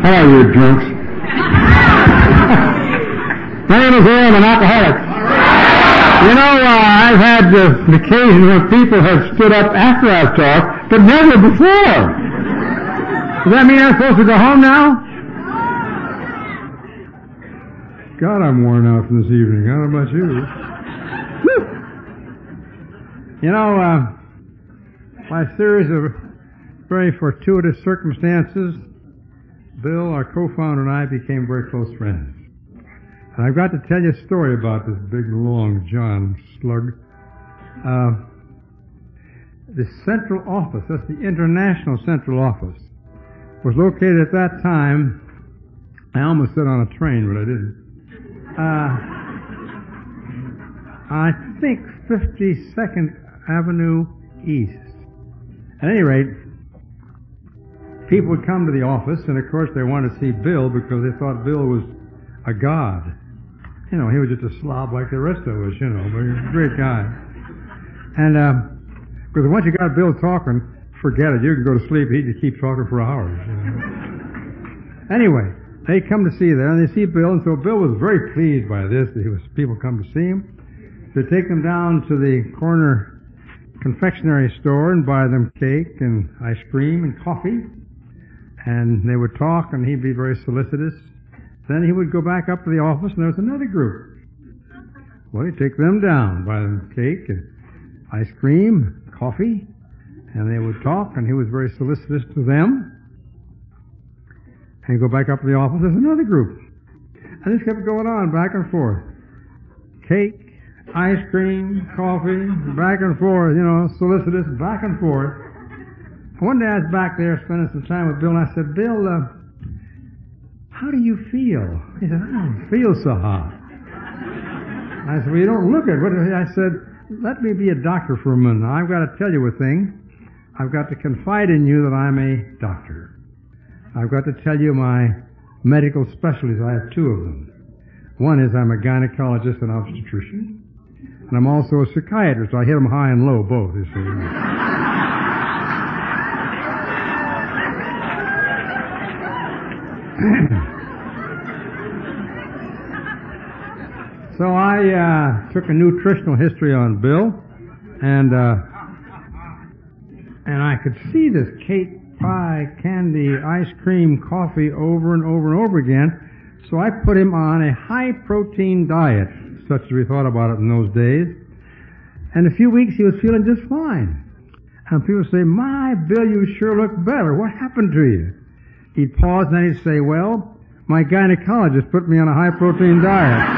Hello, you drunks. My name is Aaron, I'm an alcoholic. You know, I've had the occasion when people have stood up after I've talked, but never before. Does that mean I'm supposed to go home now? God, I'm worn out from this evening. I don't know about you. You know, by a series of very fortuitous circumstances, Bill, our co-founder, and I became very close friends. And I've got to tell you a story about this big, long John slug. The central office, that's the International Central Office, was located at that time, I almost said on a train, but I didn't. I think 52nd Avenue East. At any rate, people would come to the office, and of course they wanted to see Bill because they thought Bill was a god. You know, he was just a slob like the rest of us, you know, but he was a great guy. And, because once you got Bill talking, forget it, you can go to sleep, he could keep talking for hours, you know. Anyway, they come to see there, and they see Bill, and so Bill was very pleased by this, that people come to see him. So they take him down to the corner confectionery store and buy them cake and ice cream and coffee. And they would talk, and he'd be very solicitous. Then he would go back up to the office, and there was another group. Well, he'd take them down, buy them cake and ice cream, coffee, and they would talk, and he was very solicitous to them. And he'd go back up to the office, there's another group. And this kept going on, back and forth. Cake, ice cream, coffee, back and forth, you know, solicitous, back and forth. One day I was back there spending some time with Bill, and I said, Bill, how do you feel? He said, I don't feel so hot. I said, well, you don't look it. I said, let me be a doctor for a minute. I've got to tell you a thing. I've got to confide in you that I'm a doctor. I've got to tell you my medical specialties. I have two of them. One is I'm a gynecologist and obstetrician, and I'm also a psychiatrist. I hit them high and low, both, you see. So I took a nutritional history on Bill, and I could see this cake, pie, candy, ice cream, coffee over and over and over again. So I put him on a high-protein diet, such as we thought about it in those days. And in a few weeks, he was feeling just fine. And people say, my, Bill, you sure look better. What happened to you? He'd pause, and then he'd say, well, my gynecologist put me on a high-protein diet.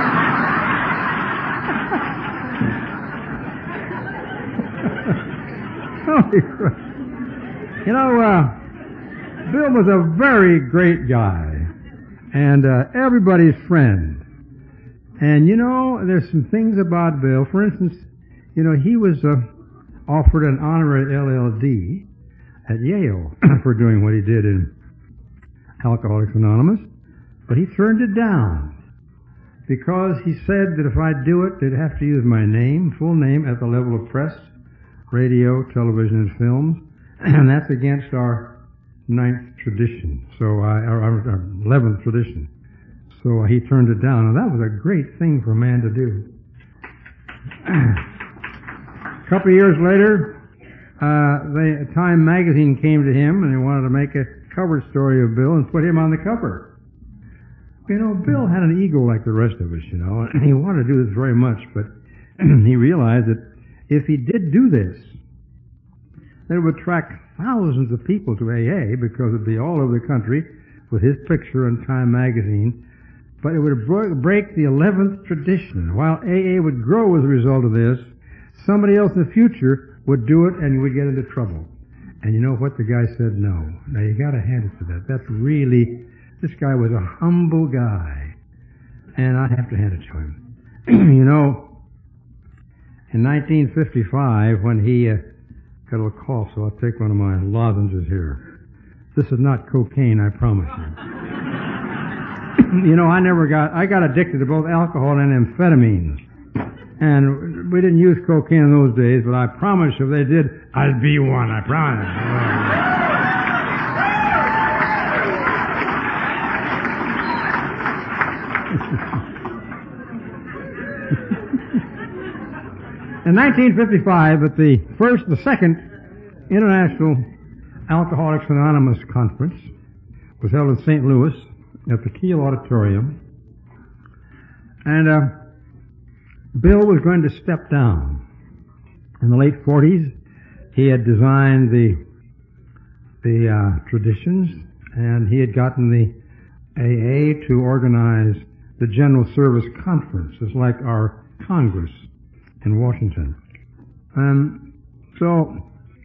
You know, Bill was a very great guy, and everybody's friend. And, you know, there's some things about Bill. For instance, you know, he was offered an honorary LLD at Yale for doing what he did in Alcoholics Anonymous, but he turned it down because he said that if I'd do it, they'd have to use my name, full name, at the level of press, radio, television, and films, and that's against our 9th tradition, our 11th tradition. So he turned it down, and that was a great thing for a man to do. A couple of years later, Time magazine came to him, and they wanted to make a cover story of Bill and put him on the cover. You know, Bill had an ego like the rest of us, you know, and he wanted to do this very much, but he realized that if he did do this, then it would attract thousands of people to AA because it would be all over the country with his picture in Time magazine, but it would break the 11th tradition. While AA would grow as a result of this, somebody else in the future would do it and would get into trouble. And you know what? The guy said no. Now you got to hand it to that. That's really, this guy was a humble guy, and I have to hand it to him. You know, in 1955, when he got a little cough, so I'll take one of my lozenges here. This is not cocaine, I promise you. You know, I got addicted to both alcohol and amphetamines. And we didn't use cocaine in those days, but I promise you if they did, I'd be one, I promise. In 1955, at the second International Alcoholics Anonymous Conference was held in St. Louis at the Kiel Auditorium, and Bill was going to step down. In the late 40s, he had designed the traditions, and he had gotten the AA to organize the General Service Conference. It's like our Congress in Washington. So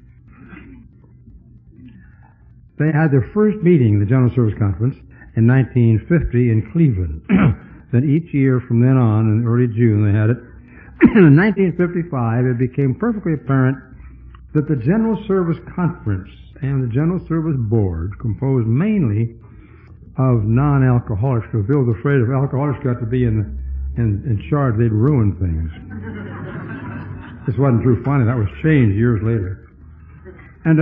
they had their first meeting, the General Service Conference, in 1950 in Cleveland. Then each year from then on, in early June, they had it. In 1955, it became perfectly apparent that the General Service Conference and the General Service Board, composed mainly of non-alcoholics, because Bill was afraid if alcoholics got to be in charge, they'd ruin things. This wasn't true finally. That was changed years later. And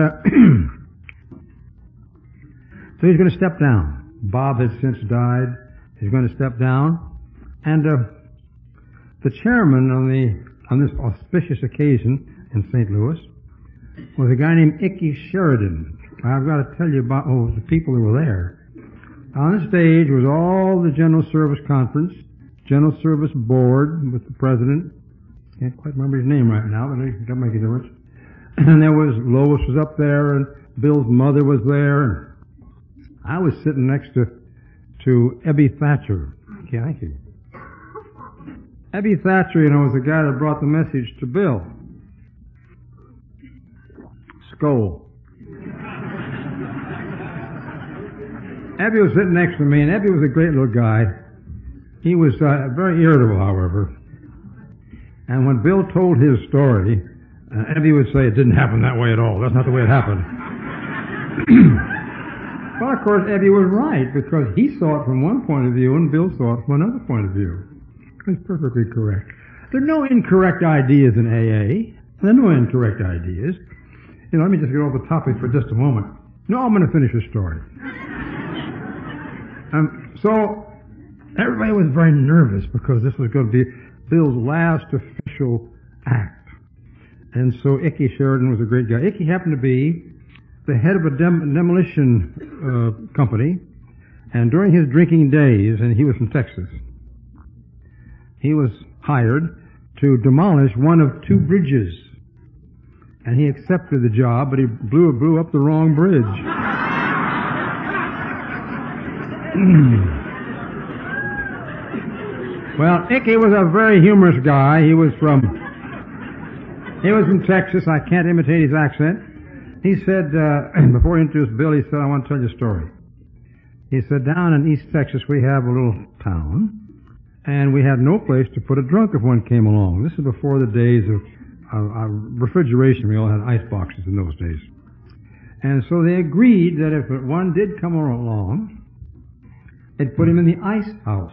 so he's going to step down. Bob had since died. He's going to step down. And the chairman on this auspicious occasion in St. Louis was a guy named Icky Sheridan. I've got to tell you about the people who were there. On the stage was all the General Service Conference, General Service Board with the president. Can't quite remember his name right now, but it doesn't make a difference. And there was, Lois was up there, and Bill's mother was there, and I was sitting next to Ebby Thatcher. Okay, thank you. Ebby Thatcher, was the guy that brought the message to Bill. Skoll. Ebby was sitting next to me, and Ebby was a great little guy. He was very irritable, however. And when Bill told his story, Ebby would say, it didn't happen that way at all. That's not the way it happened. Well, of course, Ebby was right, because he saw it from one point of view, and Bill saw it from another point of view. It's perfectly correct. There are no incorrect ideas in AA. There are no incorrect ideas. Let me just get off the topic for just a moment. No, I'm going to finish the story. So everybody was very nervous because this was going to be Bill's last official act. And so Icky Sheridan was a great guy. Icky happened to be the head of a demolition company, and during his drinking days, and he was from Texas, he was hired to demolish one of two bridges. And he accepted the job, but he blew up the wrong bridge. Well, Icky was a very humorous guy. He was from Texas. I can't imitate his accent. He said, before he introduced Bill, he said, I want to tell you a story. He said, down in East Texas, we have a little town, and we had no place to put a drunk if one came along. This is before the days of refrigeration. We all had ice boxes in those days. And so they agreed that if one did come along, they'd put him in the ice house.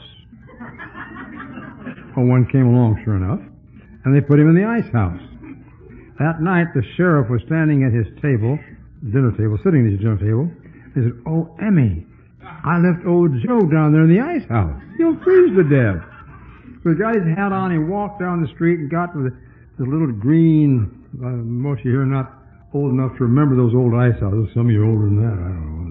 Well, one came along, sure enough, and they put him in the ice house. That night, the sheriff was standing at his table, sitting at his dinner table. He said, "Oh, Emmy, I left old Joe down there in the ice house. He'll freeze to death." So he got his hat on, he walked down the street and got to the little green, most of you here are not old enough to remember those old ice houses. Some of you are older than that, I don't know.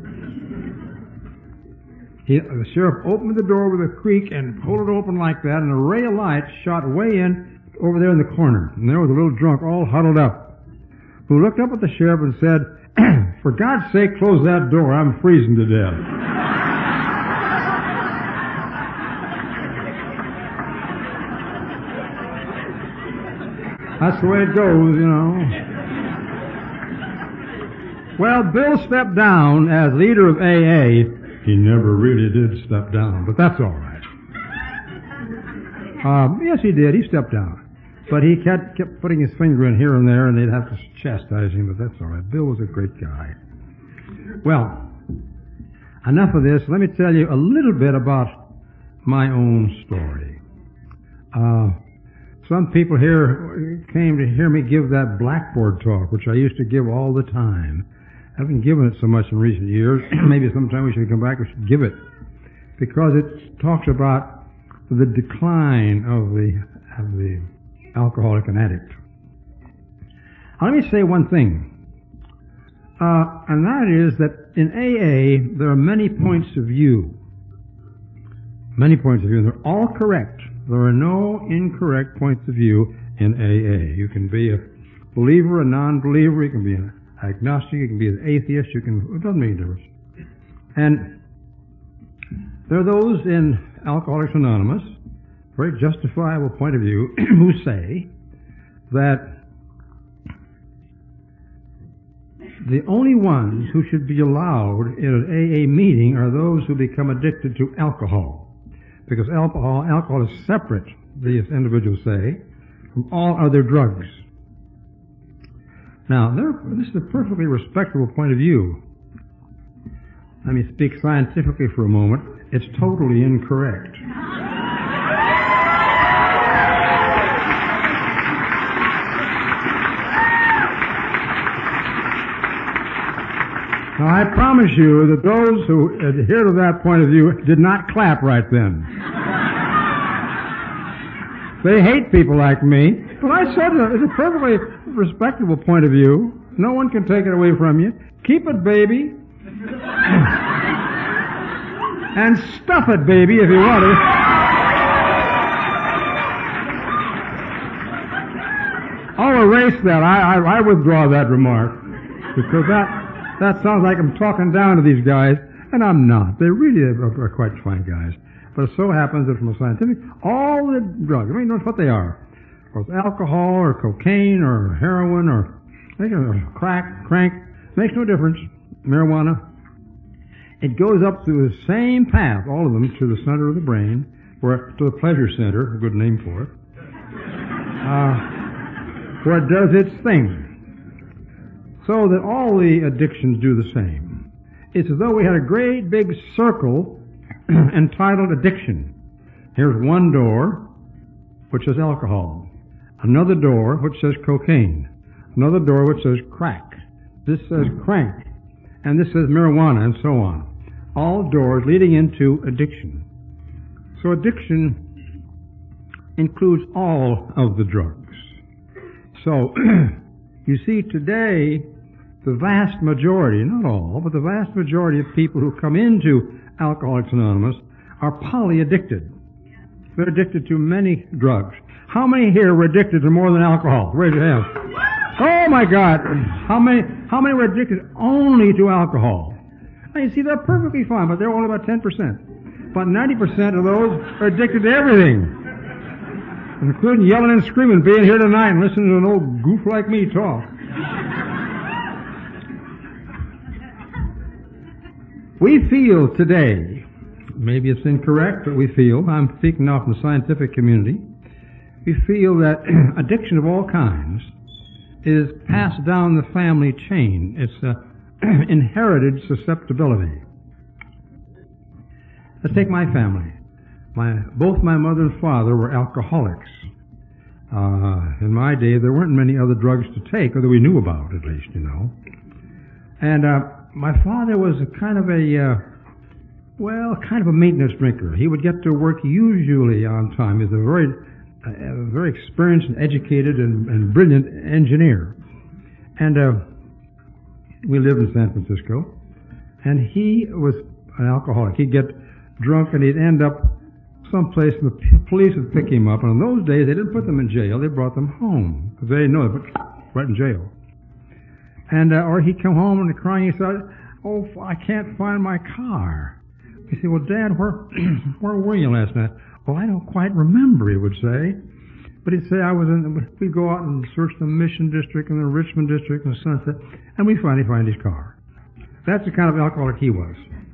The sheriff opened the door with a creak and pulled it open like that, and a ray of light shot way in over there in the corner. And there was a little drunk all huddled up, who looked up at the sheriff and said, "For God's sake, close that door. I'm freezing to death." That's the way it goes, Well, Bill stepped down as leader of AA. He never really did step down, but that's all right. Yes, he did. He stepped down. But he kept putting his finger in here and there, and they'd have to chastise him, but that's all right. Bill was a great guy. Well, enough of this. Let me tell you a little bit about my own story. Some people here came to hear me give that blackboard talk, which I used to give all the time. I haven't given it so much in recent years. Maybe sometime we should come back, we should give it. Because it talks about the decline of the alcoholic and addict. Now, let me say one thing, and that is that in AA there are many points of view. Many points of view, and they're all correct. There are no incorrect points of view in AA. You can be a believer, a non-believer, you can be an agnostic, you can be an atheist, it doesn't make a difference. And there are those in Alcoholics Anonymous, very justifiable point of view, who say that the only ones who should be allowed in an AA meeting are those who become addicted to alcohol. Because alcohol is separate, these individuals say, from all other drugs. Now, this is a perfectly respectable point of view. Let me speak scientifically for a moment. It's totally incorrect. Now, I promise you that those who adhere to that point of view did not clap right then. They hate people like me. But I said it's a perfectly respectable point of view. No one can take it away from you. Keep it, baby. And stuff it, baby, if you want it. I'll erase that. I withdraw that remark. Because that sounds like I'm talking down to these guys, and I'm not. They really are quite fine guys. But it so happens that from a scientific, all the drugs, I mean, notice what they are. Or it's alcohol, or cocaine, or heroin, or crank, makes no difference. Marijuana. It goes up through the same path, all of them, to the center of the brain, to the pleasure center, a good name for it, where it does its thing. So that all the addictions do the same. It's as though we had a great big circle entitled addiction. Here's one door, which says alcohol. Another door, which says cocaine. Another door, which says crack. This says crank. And this says marijuana, and so on. All doors leading into addiction. So addiction includes all of the drugs. So, you see, today, the vast majority, not all, but the vast majority of people who come into Alcoholics Anonymous are polyaddicted. They're addicted to many drugs. How many here were addicted to more than alcohol? Raise your hands. Oh my God! How many were addicted only to alcohol? Now you see, they're perfectly fine, but they're only about 10%. But 90% of those are addicted to everything, including yelling and screaming, being here tonight and listening to an old goof like me talk. We feel today, maybe it's incorrect, but we feel, I'm speaking now from the scientific community, we feel that addiction of all kinds is passed down the family chain. It's inherited susceptibility. Let's take my family. Both my mother and father were alcoholics. In my day, there weren't many other drugs to take, or that we knew about, at least, you know. And my father was a kind of a maintenance drinker. He would get to work usually on time. He was a very experienced and educated and brilliant engineer. And we lived in San Francisco, and he was an alcoholic. He'd get drunk and he'd end up someplace, and the police would pick him up. And in those days, they didn't put them in jail; they brought them home because they didn't know they put right in jail. And or he'd come home and crying. He said, "Oh, I can't find my car." He said, "Well, Dad, where were you last night?" "Well, I don't quite remember," he would say. But he'd say, we'd go out and search the Mission District and the Richmond District and the Sunset, and we finally find his car. That's the kind of alcoholic he was.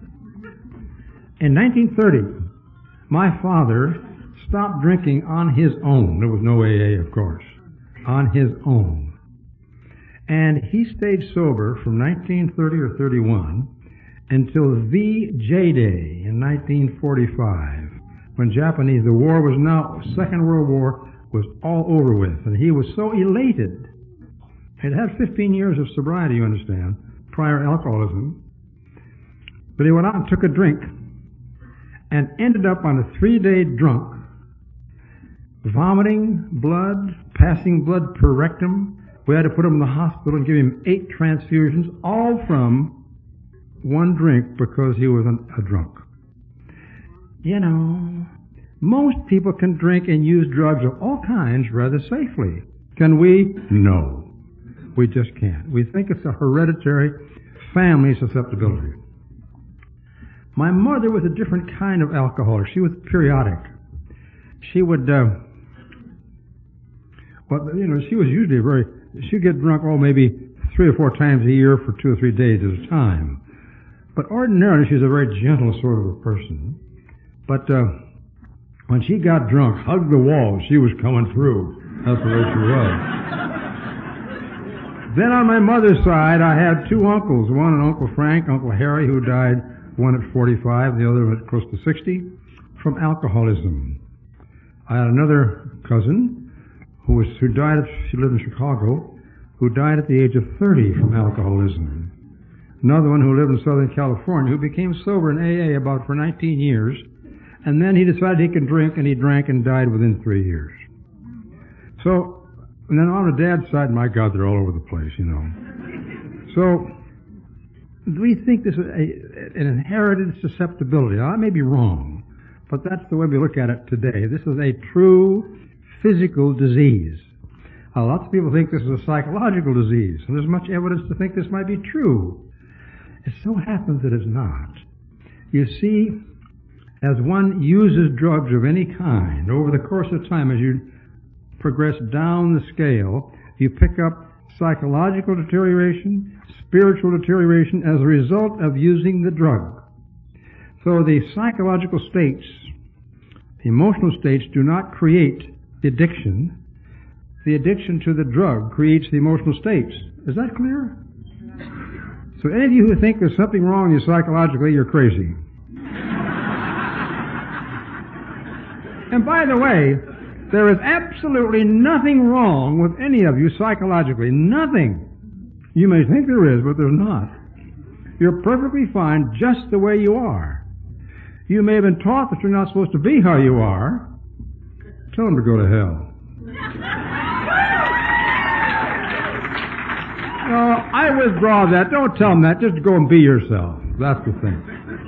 In 1930, my father stopped drinking on his own. There was no AA, of course. On his own. And he stayed sober from 1930 or 31 until VJ Day in 1945, when the war was now, Second World War was all over with, and he was so elated. He'd had 15 years of sobriety, you understand, prior alcoholism, but he went out and took a drink and ended up on a 3-day drunk vomiting blood, passing blood per rectum. We had to put him in the hospital and give him 8 transfusions, all from one drink because he was a drunk. You know, most people can drink and use drugs of all kinds rather safely. Can we? No. We just can't. We think it's a hereditary family susceptibility. My mother was a different kind of alcoholic. She was periodic. She would, she was usually she'd get drunk, maybe 3 or 4 times a year for 2 or 3 days at a time. But ordinarily, she's a very gentle sort of a person. But when she got drunk, hugged the wall, she was coming through. That's the way she was. Then on my mother's side, I had 2 uncles. One, an Uncle Frank, Uncle Harry, who died, one at 45, the other at close to 60, from alcoholism. I had another cousin who died, she lived in Chicago, who died at the age of 30 from alcoholism. Another one who lived in Southern California who became sober in AA for 19 years, and then he decided he could drink, and he drank and died within 3 years. So, and then on the dad's side, my God, they're all over the place, you know. So, we think this is an inherited susceptibility. Now, I may be wrong, but that's the way we look at it today. This is a true physical disease. Lots of people think this is a psychological disease, and there's much evidence to think this might be true. It so happens that it's not. You see, as one uses drugs of any kind, over the course of time, as you progress down the scale, you pick up psychological deterioration, spiritual deterioration as a result of using the drug. So the psychological states, the emotional states do not create the addiction. The addiction to the drug creates the emotional states. Is that clear? So any of you who think there's something wrong with you psychologically, you're crazy. And by the way, there is absolutely nothing wrong with any of you psychologically. Nothing. You may think there is, but there's not. You're perfectly fine just the way you are. You may have been taught that you're not supposed to be how you are. Tell them to go to hell. No, I withdraw that. Don't tell them that. Just go and be yourself. That's the thing.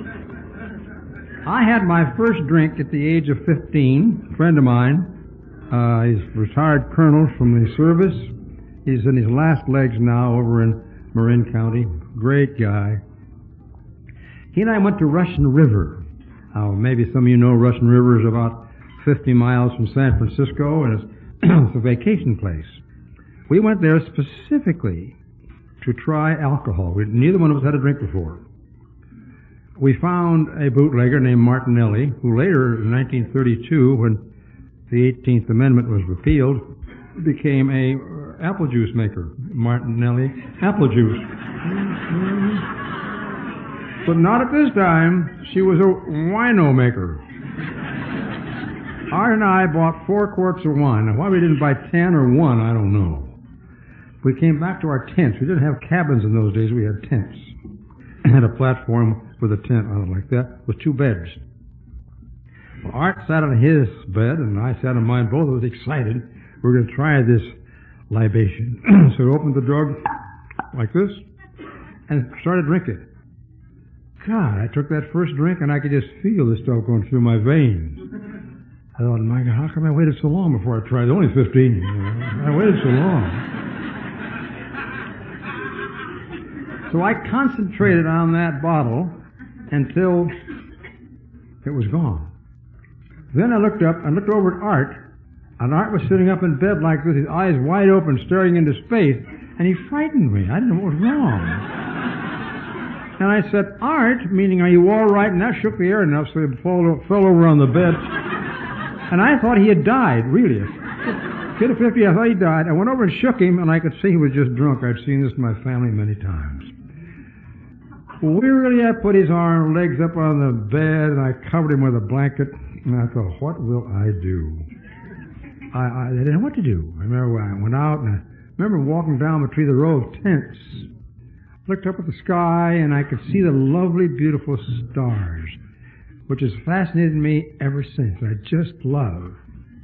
I had my first drink at the age of 15. A friend of mine, he's a retired colonel from the service. He's in his last legs now over in Marin County. Great guy. He and I went to Russian River. Maybe some of you know Russian River is about 50 miles from San Francisco, and it's a vacation place. We went there specifically to try alcohol. Neither one of us had a drink before. We found a bootlegger named Martinelli, who later, in 1932, when the 18th Amendment was repealed, became a apple juice maker. Martinelli apple juice. But not at this time. She was a wino maker. Art and I bought 4 quarts of wine. Now, why we didn't buy 10 or 1, I don't know. We came back to our tents. We didn't have cabins in those days. We had tents. Had a platform with a tent on it like that, with 2 beds. Well, Art sat on his bed, and I sat on mine. Both of us excited. We were going to try this libation. So we opened the jug like this and started drinking. God, I took that first drink, and I could just feel the stuff going through my veins. I thought, my God, how come I waited so long before I tried? Only 15. I waited so long. So I concentrated on that bottle until it was gone. Then I looked up and looked over at Art, and Art was sitting up in bed like this, his eyes wide open, staring into space, and he frightened me. I didn't know what was wrong. And I said, Art, meaning, are you all right? And that shook the air enough so he fell over on the bed. And I thought he had died, really. Kid of 50, I thought he died. I went over and shook him, and I could see he was just drunk. I'd seen this in my family many times. Wearily, I put his legs up on the bed, and I covered him with a blanket, and I thought, what will I do? I didn't know what to do. I remember I went out, and I remember walking down between the row of tents, looked up at the sky, and I could see the lovely, beautiful stars, which has fascinated me ever since. I just love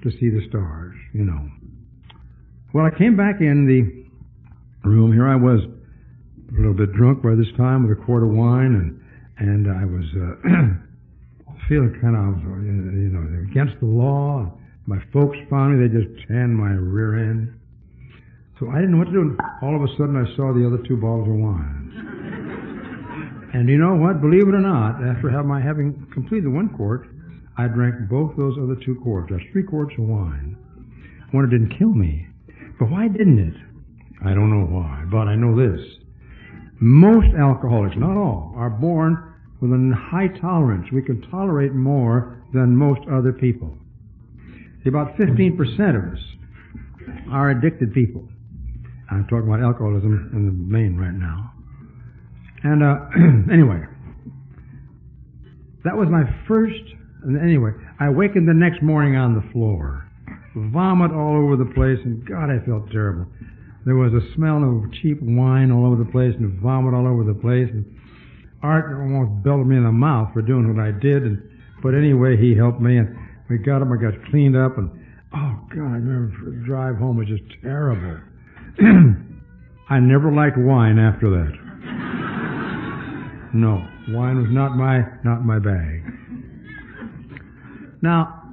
to see the stars, you know. Well, I came back in the room. Here I was, a little bit drunk by this time with a quart of wine, and I was feeling kind of, you know, against the law. My folks found me. They just tanned my rear end. So I didn't know what to do. And all of a sudden, I saw the other 2 bottles of wine. And you know what? Believe it or not, after having completed 1 quart, I drank both those other 2 quarts. That's 3 quarts of wine. One, it didn't kill me. But why didn't it? I don't know why, but I know this. Most alcoholics, not all, are born with a high tolerance. We can tolerate more than most other people. See, about 15% of us are addicted people. I'm talking about alcoholism in the main right now. And anyway, that was my first. And anyway, I awakened the next morning on the floor, vomit all over the place, and God, I felt terrible. There was a smell of cheap wine all over the place and vomit all over the place. And Art almost belted me in the mouth for doing what I did. But anyway, he helped me, and we got him. I got cleaned up, and oh God, I remember the drive home was just terrible. I never liked wine after that. No, wine was not my bag. Now,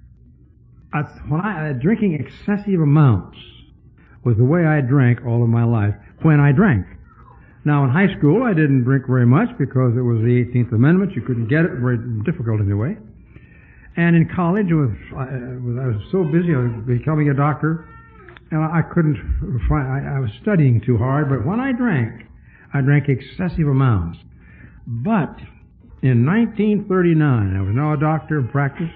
drinking excessive amounts was the way I drank all of my life when I drank. Now, in high school, I didn't drink very much because it was the 18th Amendment. You couldn't get it, very difficult anyway. And in college, I was so busy, I was becoming a doctor, and I couldn't find, I was studying too hard, but when I drank excessive amounts. But in 1939, I was now a doctor in practice.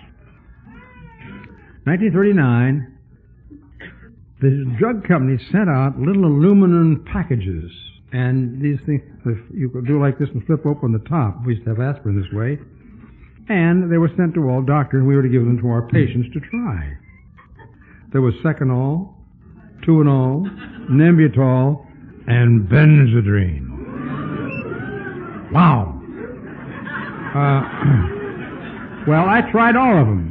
1939, the drug company sent out little aluminum packages, and these things, you could do like this and flip open the top. We used to have aspirin this way. And they were sent to all doctors, and we were to give them to our patients to try. There was Seconal, Tuinol, Nembutal, and Benzedrine. Wow. Well, I tried all of them.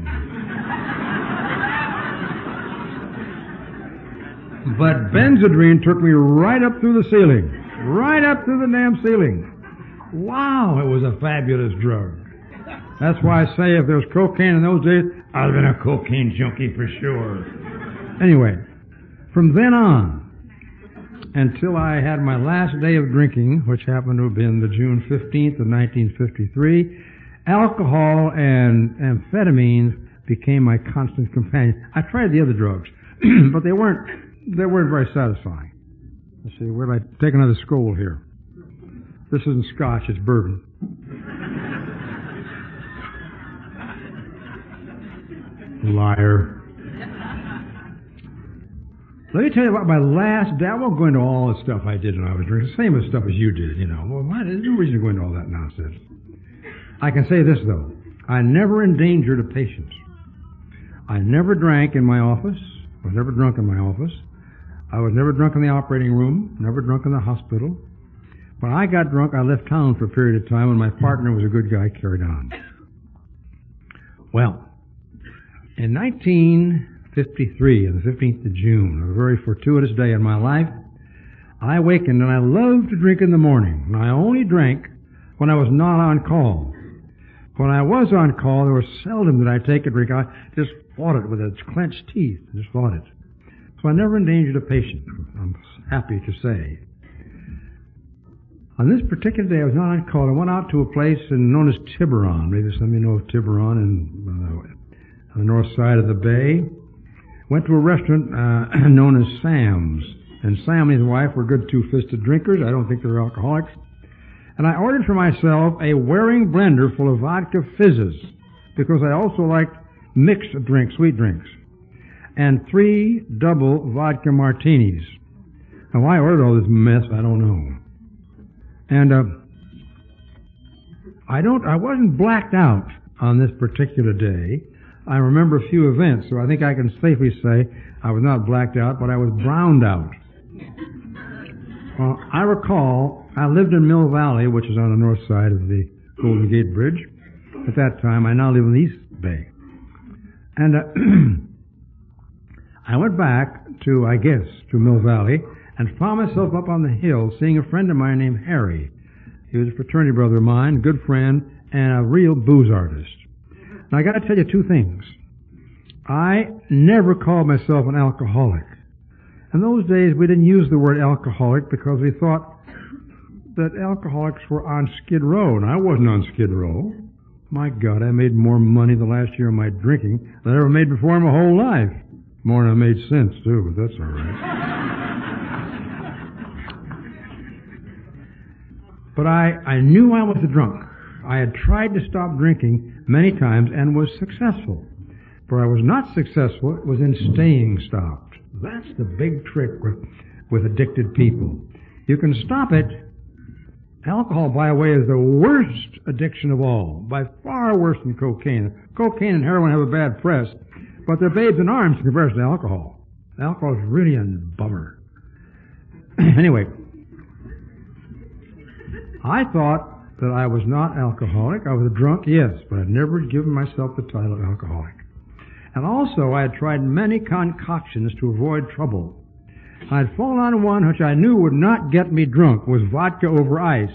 But Benzedrine took me right up through the ceiling. Right up through the damn ceiling. Wow, it was a fabulous drug. That's why I say if there was cocaine in those days, I'd have been a cocaine junkie for sure. Anyway, from then on, until I had my last day of drinking, which happened to have been the June 15th of 1953, alcohol and amphetamines became my constant companion. I tried the other drugs, but they weren't very satisfying. Let's see, where did I take another skål here? This isn't scotch, it's bourbon. Liar. Let me tell you about my last day. I won't go into all the stuff I did when I was drinking. The same stuff as you did, you know. Well, there's no reason to go into all that nonsense. I can say this, though. I never endangered a patient. I never drank in my office. I was never drunk in my office. I was never drunk in the operating room. Never drunk in the hospital. When I got drunk, I left town for a period of time. When my partner was a good guy, carried on. Well, in 1953, on the 15th of June, a very fortuitous day in my life, I awakened and I loved to drink in the morning. And I only drank when I was not on call. When I was on call, there was seldom that I take a drink. I just fought it with its clenched teeth. Just fought it. So I never endangered a patient, I'm happy to say. On this particular day, I was not on call. I went out to a place known as Tiburon. Maybe some of you know of Tiburon on the north side of the bay. Went to a restaurant known as Sam's. And Sam and his wife were good two-fisted drinkers. I don't think they were alcoholics. And I ordered for myself a Waring blender full of vodka fizzes because I also liked mixed drinks, sweet drinks. And 3 double vodka martinis. Now, why I ordered all this mess, I don't know. And I wasn't blacked out on this particular day. I remember a few events, so I think I can safely say I was not blacked out, but I was browned out. Well, I recall I lived in Mill Valley, which is on the north side of the Golden Gate Bridge. At that time, I now live in the East Bay. And I went back to Mill Valley, and found myself up on the hill seeing a friend of mine named Harry. He was a fraternity brother of mine, good friend, and a real booze artist. Now I got to tell you two things. I never called myself an alcoholic. In those days we didn't use the word alcoholic because we thought that alcoholics were on Skid Row, and I wasn't on Skid Row. My God, I made more money the last year of my drinking than I ever made before in my whole life. More than I made since, too, but that's all right. But I knew I was a drunk. I had tried to stop drinking many times and was successful. Where I was not successful was in staying stopped. That's the big trick with addicted people. You can stop it. Alcohol, by the way, is the worst addiction of all. By far worse than cocaine. Cocaine and heroin have a bad press, but they're babes in arms in comparison to alcohol. Alcohol is really a bummer. Anyway, I thought that I was not alcoholic. I was a drunk, yes, but I'd never given myself the title of alcoholic. And also, I had tried many concoctions to avoid trouble. I'd fallen on one which I knew would not get me drunk, was vodka over ice.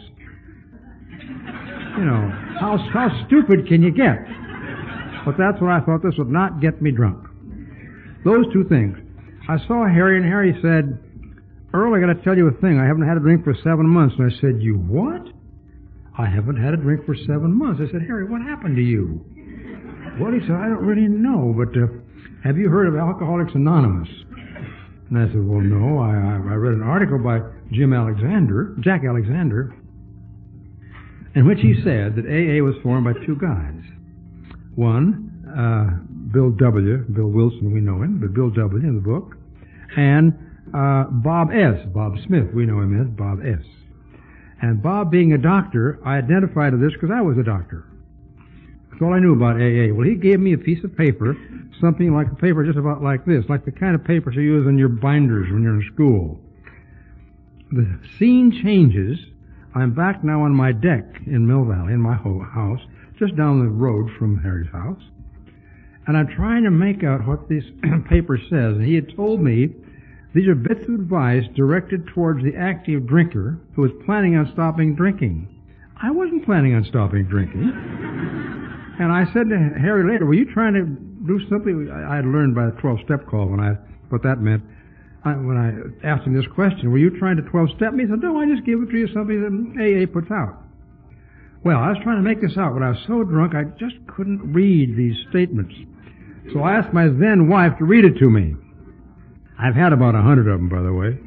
You know, how stupid can you get? But that's what I thought. This would not get me drunk. Those two things. I saw Harry, and Harry said, "Earl, I got to tell you a thing. I haven't had a drink for 7 months." And I said, "You what?" "I haven't had a drink for 7 months." I said, "Harry, what happened to you?" "Well," he said, "I don't really know, but have you heard of Alcoholics Anonymous?" And I said, "Well, no. I read an article by Jack Alexander, in which he said that AA was formed by two guys. One, Bill Wilson, we know him, but Bill W. in the book, and Bob S., Bob Smith, we know him as Bob S. And Bob being a doctor, I identified with this because I was a doctor. That's all I knew about AA. Well, he gave me a piece of paper, something like a paper just about like this, like the kind of papers you use in your binders when you're in school. The scene changes. I'm back now on my deck in Mill Valley, in my house, just down the road from Harry's house. And I'm trying to make out what this paper says. And he had told me these are bits of advice directed towards the active drinker who is planning on stopping drinking. I wasn't planning on stopping drinking. And I said to Harry later, "Were you trying to do something?" I had learned by the 12-step call what that meant. When I asked him this question, "Were you trying to 12-step me?" He said, "No, I just gave it to you something that AA puts out." Well, I was trying to make this out, but I was so drunk I just couldn't read these statements. So I asked my then wife to read it to me. I've had about 100 of them, by the way.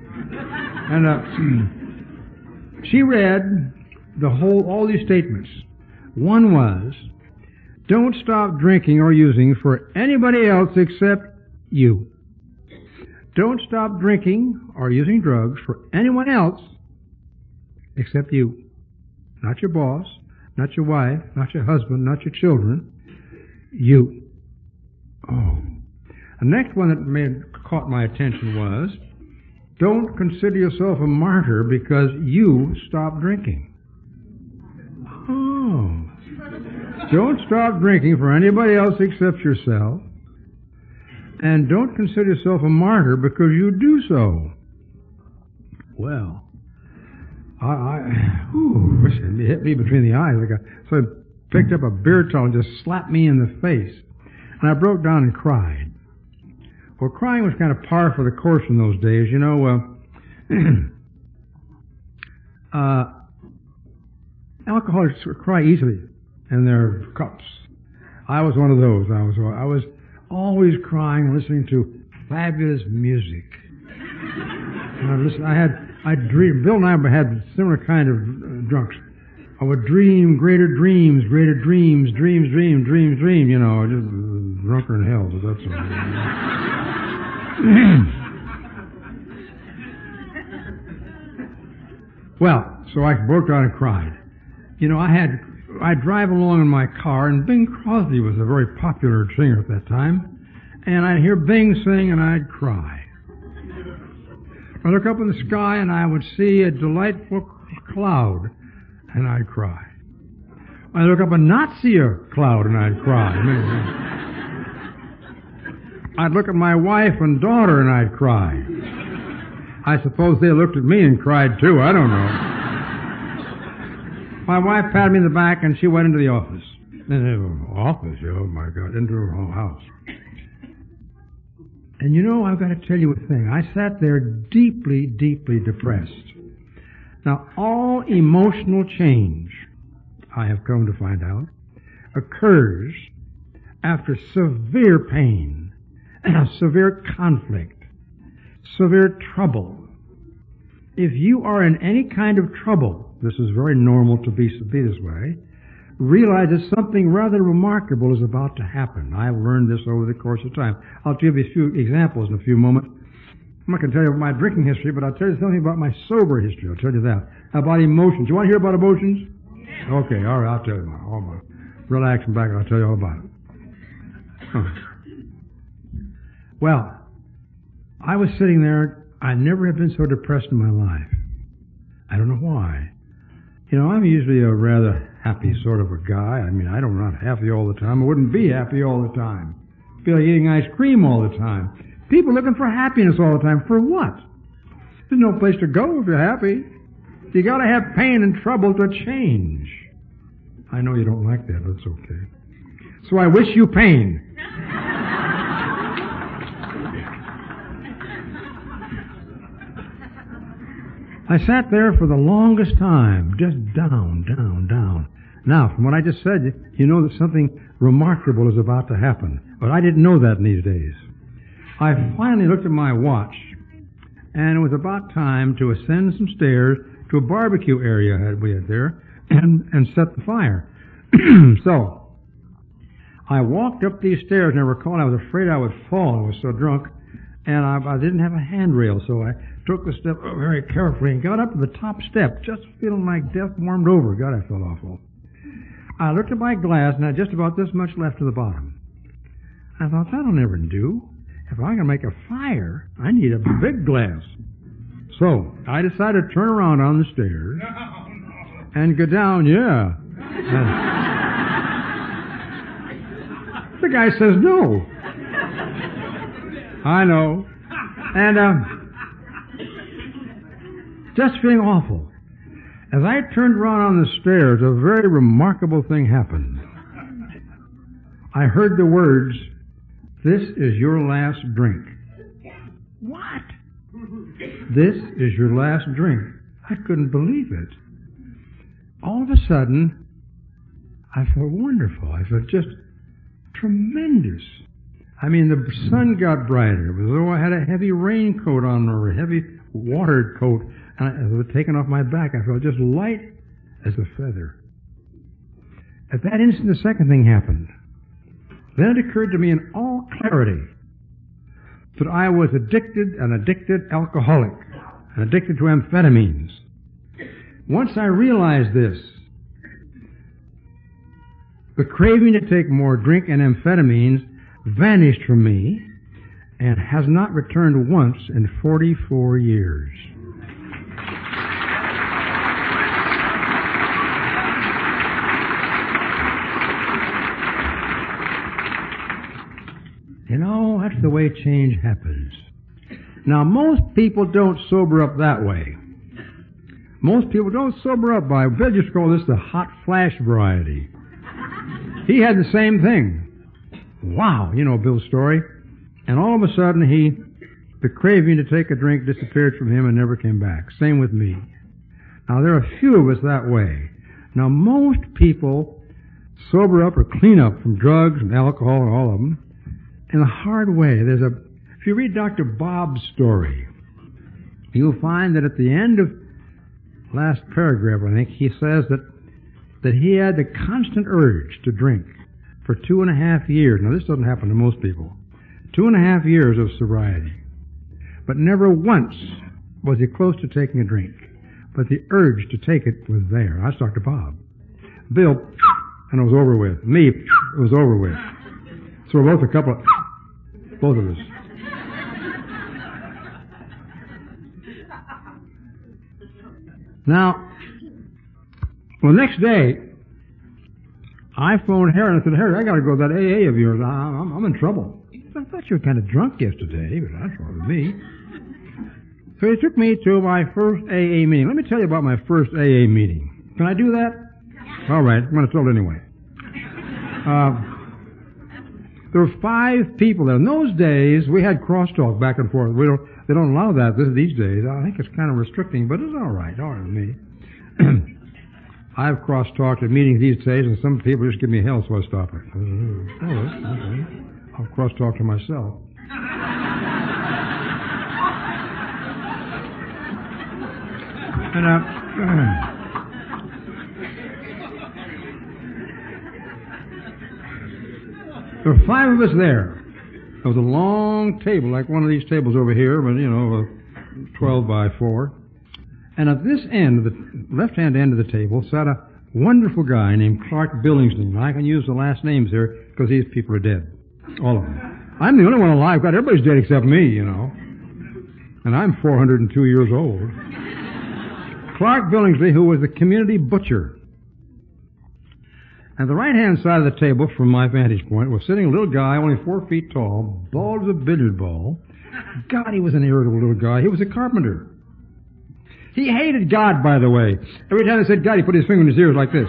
And she read all these statements. One was, "Don't stop drinking or using for anybody else except you. Don't stop drinking or using drugs for anyone else except you. Not your boss, not your wife, not your husband, not your children. You." Oh. The next one that caught my attention was, "Don't consider yourself a martyr because you stopped drinking." Oh. Don't stop drinking for anybody else except yourself. And don't consider yourself a martyr because you do so. Well, it hit me between the eyes. So I picked up a beer towel and just slapped me in the face. And I broke down and cried. Well, crying was kind of par for the course in those days. You know, alcoholics cry easily in their cups. I was one of those. I was always crying, listening to fabulous music. And Bill and I had similar kind of drunks. I would dream greater dreams, dream, you know, just drunker than hell, but that's all. Well, so I broke down and cried. You know, I'd drive along in my car, and Bing Crosby was a very popular singer at that time, and I'd hear Bing sing, and I'd cry. I'd look up in the sky, and I would see a delightful cloud, and I'd cry. I'd look up and not see a cloud, and I'd cry. I'd look at my wife and daughter and I'd cry. I suppose they looked at me and cried too. I don't know. My wife patted me in the back and she went into the office. Office? Oh my God, into her whole house. And you know, I've got to tell you a thing. I sat there deeply, deeply depressed. Now, all emotional change, I have come to find out, occurs after severe pain, severe conflict, severe trouble. If you are in any kind of trouble, this is very normal to be this way, realize that something rather remarkable is about to happen. I've learned this over the course of time. I'll give you a few examples in a few moments. I'm not going to tell you about my drinking history, but I'll tell you something about my sober history. I'll tell you that. About emotions. You want to hear about emotions? Okay, all right, I'll tell you. Relax and back and I'll tell you all about it. Well, I was sitting there. I never have been so depressed in my life. I don't know why. You know, I'm usually a rather happy sort of a guy. I mean, I'm not happy all the time. I wouldn't be happy all the time. I feel like eating ice cream all the time. People looking for happiness all the time. For what? There's no place to go if you're happy. You got to have pain and trouble to change. I know you don't like that, but it's okay. So I wish you pain. I sat there for the longest time, just down, down, down. Now, from what I just said, you know that something remarkable is about to happen. But I didn't know that in these days. I finally looked at my watch, and it was about time to ascend some stairs to a barbecue area we had there and set the fire. So, I walked up these stairs, and I recall I was afraid I would fall. I was so drunk, and I didn't have a handrail, so I took the step very carefully and got up to the top step, just feeling like death warmed over. God, I felt awful. I looked at my glass, and I had just about this much left to the bottom. I thought, that'll never do. If I'm going to make a fire, I need a big glass. So, I decided to turn around on the stairs and go down, yeah. The guy says no. I know. And, just feeling awful. As I turned around on the stairs, a very remarkable thing happened. I heard the words, "This is your last drink." What? This is your last drink. I couldn't believe it. All of a sudden, I felt wonderful. I felt just tremendous. I mean, the sun got brighter. It was as though I had a heavy raincoat on or a heavy watered coat. And as it was taken off my back, I felt just light as a feather. At that instant, the second thing happened. Then it occurred to me in all clarity that I was an addicted alcoholic, and addicted to amphetamines. Once I realized this, the craving to take more drink and amphetamines vanished from me and has not returned once in 44 years. You know, that's the way change happens. Now, most people don't sober up that way. Most people don't sober up by, they'll just call this the hot flash variety. He had the same thing. Wow, you know Bill's story. And all of a sudden, the craving to take a drink disappeared from him and never came back. Same with me. Now, there are a few of us that way. Now, most people sober up or clean up from drugs and alcohol, or all of them, in a hard way. If you read Dr. Bob's story, you'll find that at the end of last paragraph, I think, he says that he had the constant urge to drink for 2.5 years. Now, this doesn't happen to most people. 2.5 years of sobriety. But never once was he close to taking a drink. But the urge to take it was there. That's Dr. Bob. Bill, and it was over with. Me, it was over with. So we're both both of us. Now, well, the next day, I phoned Harry and I said, "Harry, I got to go to that AA of yours. I'm in trouble." I thought you were kind of drunk yesterday, but that's all with me. So he took me to my first AA meeting. Let me tell you about my first AA meeting. Can I do that? All right, I'm going to tell it anyway. There were 5 people there. In those days, we had crosstalk back and forth. They don't allow that these days. I think it's kind of restricting, but it's all right with me. I've crosstalked at meetings these days, and some people just give me hell, so I stop it. Okay. I'll crosstalk to myself. And there were 5 of us there. There was a long table, like one of these tables over here, but, 12 by 4. And at this end, the left-hand end of the table, sat a wonderful guy named Clark Billingsley. And I can use the last names there because these people are dead. All of them. I'm the only one alive. God, everybody's dead except me, And I'm 402 years old. Clark Billingsley, who was the community butcher. At the right-hand side of the table, from my vantage point, was sitting a little guy, only 4 feet tall, bald as a billiard ball. God, he was an irritable little guy. He was a carpenter. He hated God, by the way. Every time they said God, he put his finger in his ears like this.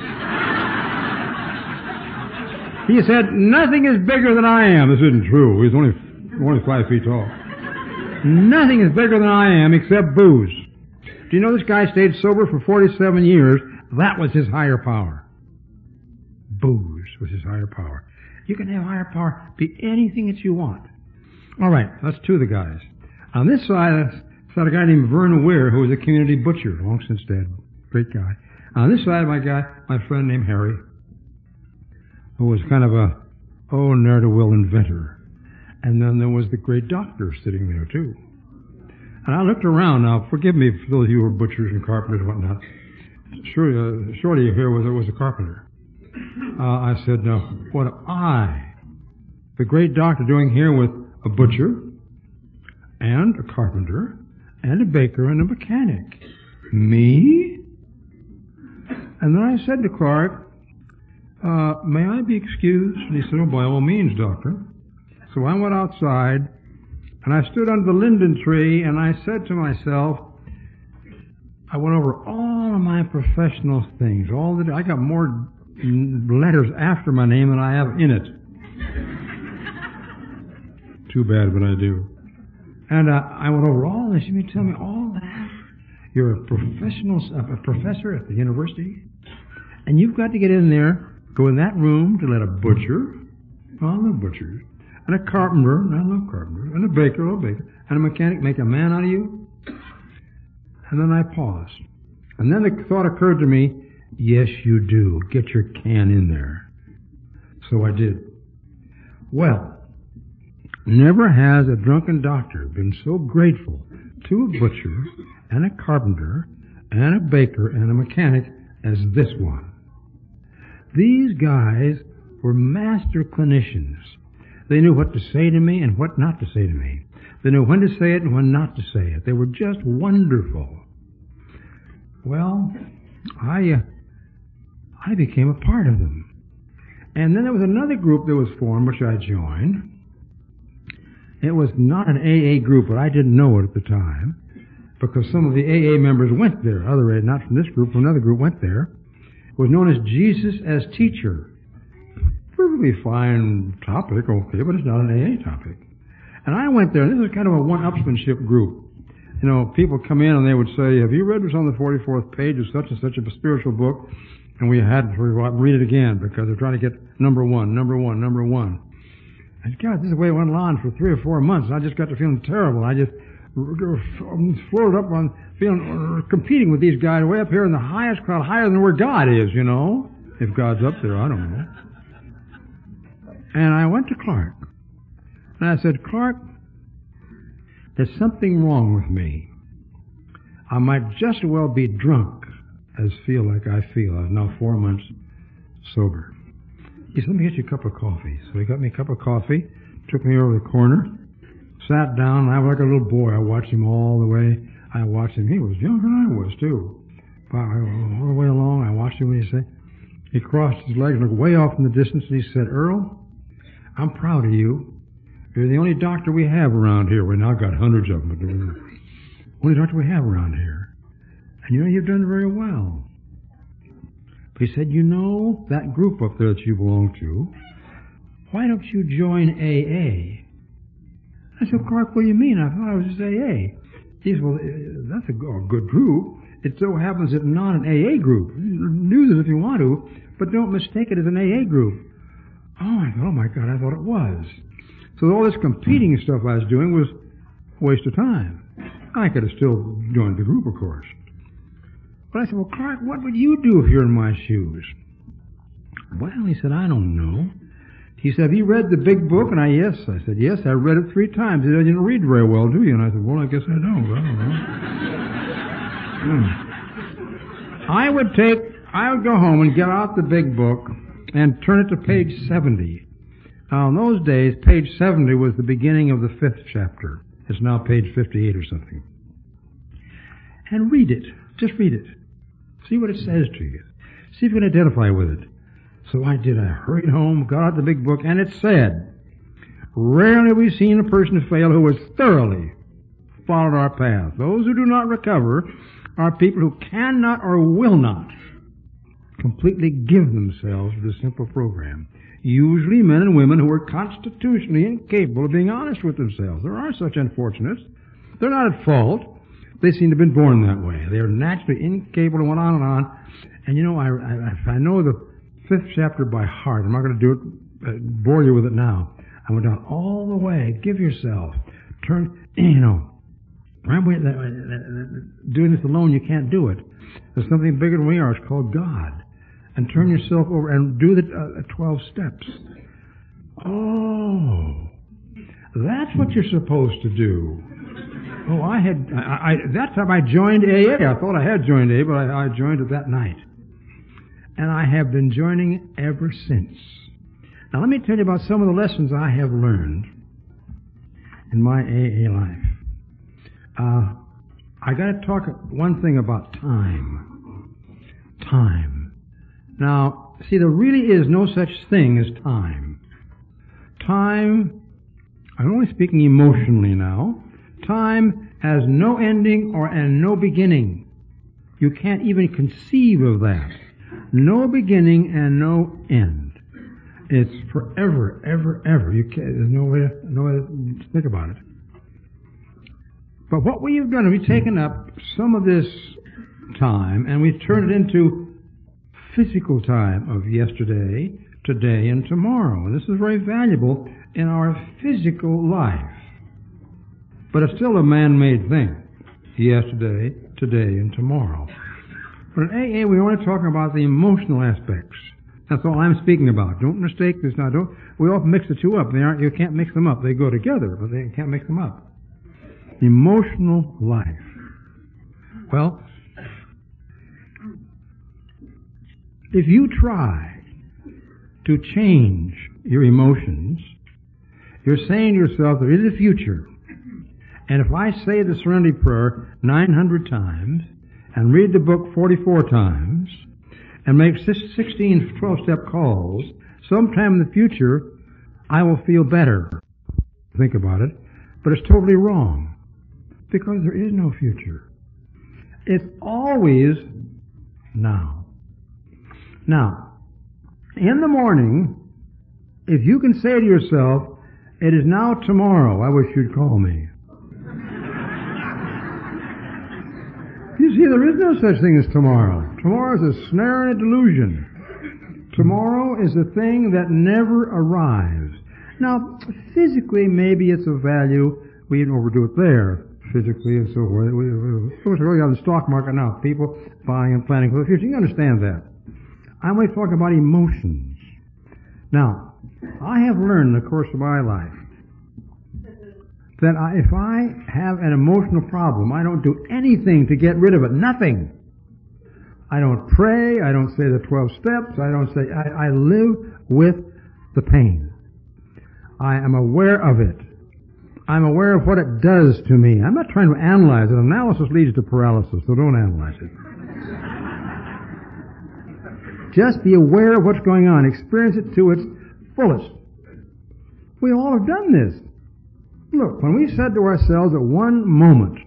He said, nothing is bigger than I am. This isn't true. He's only 5 feet tall. Nothing is bigger than I am except booze. Do you know this guy stayed sober for 47 years? That was his higher power. Booze was his higher power. You can have higher power, be anything that you want. All right, that's 2 of the guys. On this side, a guy named Vern Weir, who was a community butcher, long since dead. Great guy. On this side, my friend named Harry, who was kind of a, ne'er-do-well inventor. And then there was the great doctor sitting there, too. And I looked around. Now, forgive me for those of you who are butchers and carpenters and whatnot. Shorty here was a carpenter. I said, now, what am I, the great doctor, doing here with a butcher and a carpenter and a baker and a mechanic? Me? And then I said to Clark, may I be excused? And he said, oh, by all means, doctor. So I went outside, and I stood under the linden tree, and I said to myself, I went over all of my professional things. I got more letters after my name than I have in it. Too bad, but I do. And I went over all this. You tell me all that? You're a professor at the university, and you've got to get in there, go in that room to let a butcher, I love butchers, and a carpenter, and I love carpenters, and a baker, and a mechanic make a man out of you? And then I paused. And then the thought occurred to me, yes, you do. Get your can in there. So I did. Well, never has a drunken doctor been so grateful to a butcher and a carpenter and a baker and a mechanic as this one. These guys were master clinicians. They knew what to say to me and what not to say to me. They knew when to say it and when not to say it. They were just wonderful. Well, I became a part of them. And then there was another group that was formed, which I joined. It was not an AA group, but I didn't know it at the time, because some of the AA members went there. Not from this group, from another group went there. It was known as Jesus as Teacher. Perfectly fine topic, okay, but it's not an AA topic. And I went there, and this was kind of a one-upsmanship group. People come in and they would say, have you read what's on the 44th page of such and such a spiritual book? And we had to read it again because they're trying to get number one. And God, this is the way it went on for 3 or 4 months. I just got to feeling terrible. I just floated up on feeling competing with these guys way up here in the highest crowd, higher than where God is, If God's up there, I don't know. And I went to Clark. And I said, Clark, there's something wrong with me. I might just as well be drunk as feel like I feel. I'm now 4 months sober. He said, let me get you a cup of coffee. So he got me a cup of coffee, took me over the corner, sat down, and I was like a little boy. I watched him all the way. I watched him. He was younger than I was, too. All the way along, I watched him, what did he say? He crossed his legs and looked way off in the distance, and he said, Earl, I'm proud of you. You're the only doctor we have around here. We now got hundreds of them, but they're the only doctor we have around here. And you know, you've done very well. But he said, you know, that group up there that you belong to, why don't you join AA? I said, Clark, what do you mean? I thought it was just AA. He said, well, that's a good group. It so happens it's not an AA group. Use it if you want to, but don't mistake it as an AA group. Oh, I thought, oh my God, I thought it was. So all this competing stuff I was doing was a waste of time. I could have still joined the group, of course. But I said, well, Clark, what would you do if you're in my shoes? Well, he said, I don't know. He said, have you read the big book? And yes. I said, yes, I read it 3 times. He said, you don't read very well, do you? And I said, well, I guess I don't. I don't know. I would go home and get out the big book and turn it to page 70. Now, in those days, page 70 was the beginning of the 5th chapter. It's now page 58 or something. And read it. Just read it. See what it says to you. See if you can identify with it. So I did. I hurried home, got out the big book, and it said, rarely have we seen a person fail who has thoroughly followed our path. Those who do not recover are people who cannot or will not completely give themselves to the simple program. Usually men and women who are constitutionally incapable of being honest with themselves. There are such unfortunates. They're not at fault. They seem to have been born that way. They are naturally incapable and went on and on. And you know, I know the 5th chapter by heart. I'm not going to do it, bore you with it now. I went down all the way. Give yourself. Turn, you know. Doing this alone, you can't do it. There's something bigger than we are. It's called God. And turn yourself over and do the 12 steps. Oh, that's what you're supposed to do. Oh, that time I joined AA. I thought I had joined AA, but I joined it that night. And I have been joining it ever since. Now let me tell you about some of the lessons I have learned in my AA life. I got to talk one thing about time. Time. Now, see, there really is no such thing as time. Time, I'm only speaking emotionally now. Time has no ending and no beginning. You can't even conceive of that. No beginning and no end. It's forever, ever, ever. There's no way to think about it. But what we have done is we've taken up some of this time and we've turned it into physical time of yesterday, today, and tomorrow. And this is very valuable in our physical life. But it's still a man-made thing. Yesterday, today, and tomorrow. But in AA, we only talking about the emotional aspects. That's all I'm speaking about. Don't mistake this now. We often mix the two up. You can't mix them up. They go together, but they can't mix them up. Emotional life. Well, if you try to change your emotions, you're saying to yourself, there is a future. And if I say the Serenity Prayer 900 times, and read the book 44 times, and make 16 12-step calls, sometime in the future, I will feel better. Think about it. But it's totally wrong. Because there is no future. It's always now. Now, in the morning, if you can say to yourself, it is now tomorrow, I wish you'd call me. You see, there is no such thing as tomorrow. Tomorrow is a snare and a delusion. Tomorrow is a thing that never arrives. Now, physically, maybe it's of value. We didn't overdo it there. Physically and so forth. We're really on the stock market now. People buying and planning for the future. You understand that. I'm only talking about emotions. Now, I have learned in the course of my life that if I have an emotional problem, I don't do anything to get rid of it. Nothing. I don't pray. I don't say the 12 steps. I live with the pain. I am aware of it. I'm aware of what it does to me. I'm not trying to analyze it. Analysis leads to paralysis, so don't analyze it. Just be aware of what's going on. Experience it to its fullest. We all have done this. Look, when we said to ourselves at one moment,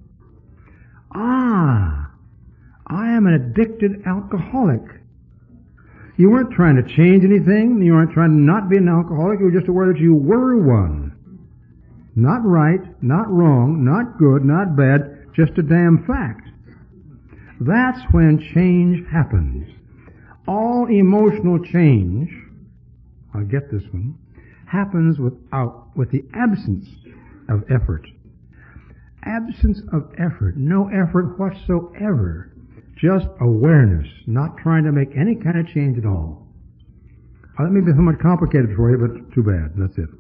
I am an addicted alcoholic. You weren't trying to change anything. You weren't trying to not be an alcoholic. You were just aware that you were one. Not right, not wrong, not good, not bad, just a damn fact. That's when change happens. All emotional change, I'll get this one, happens with the absence of effort. Absence of effort, no effort whatsoever. Just awareness, not trying to make any kind of change at all. That may be somewhat complicated for you, but too bad. That's it.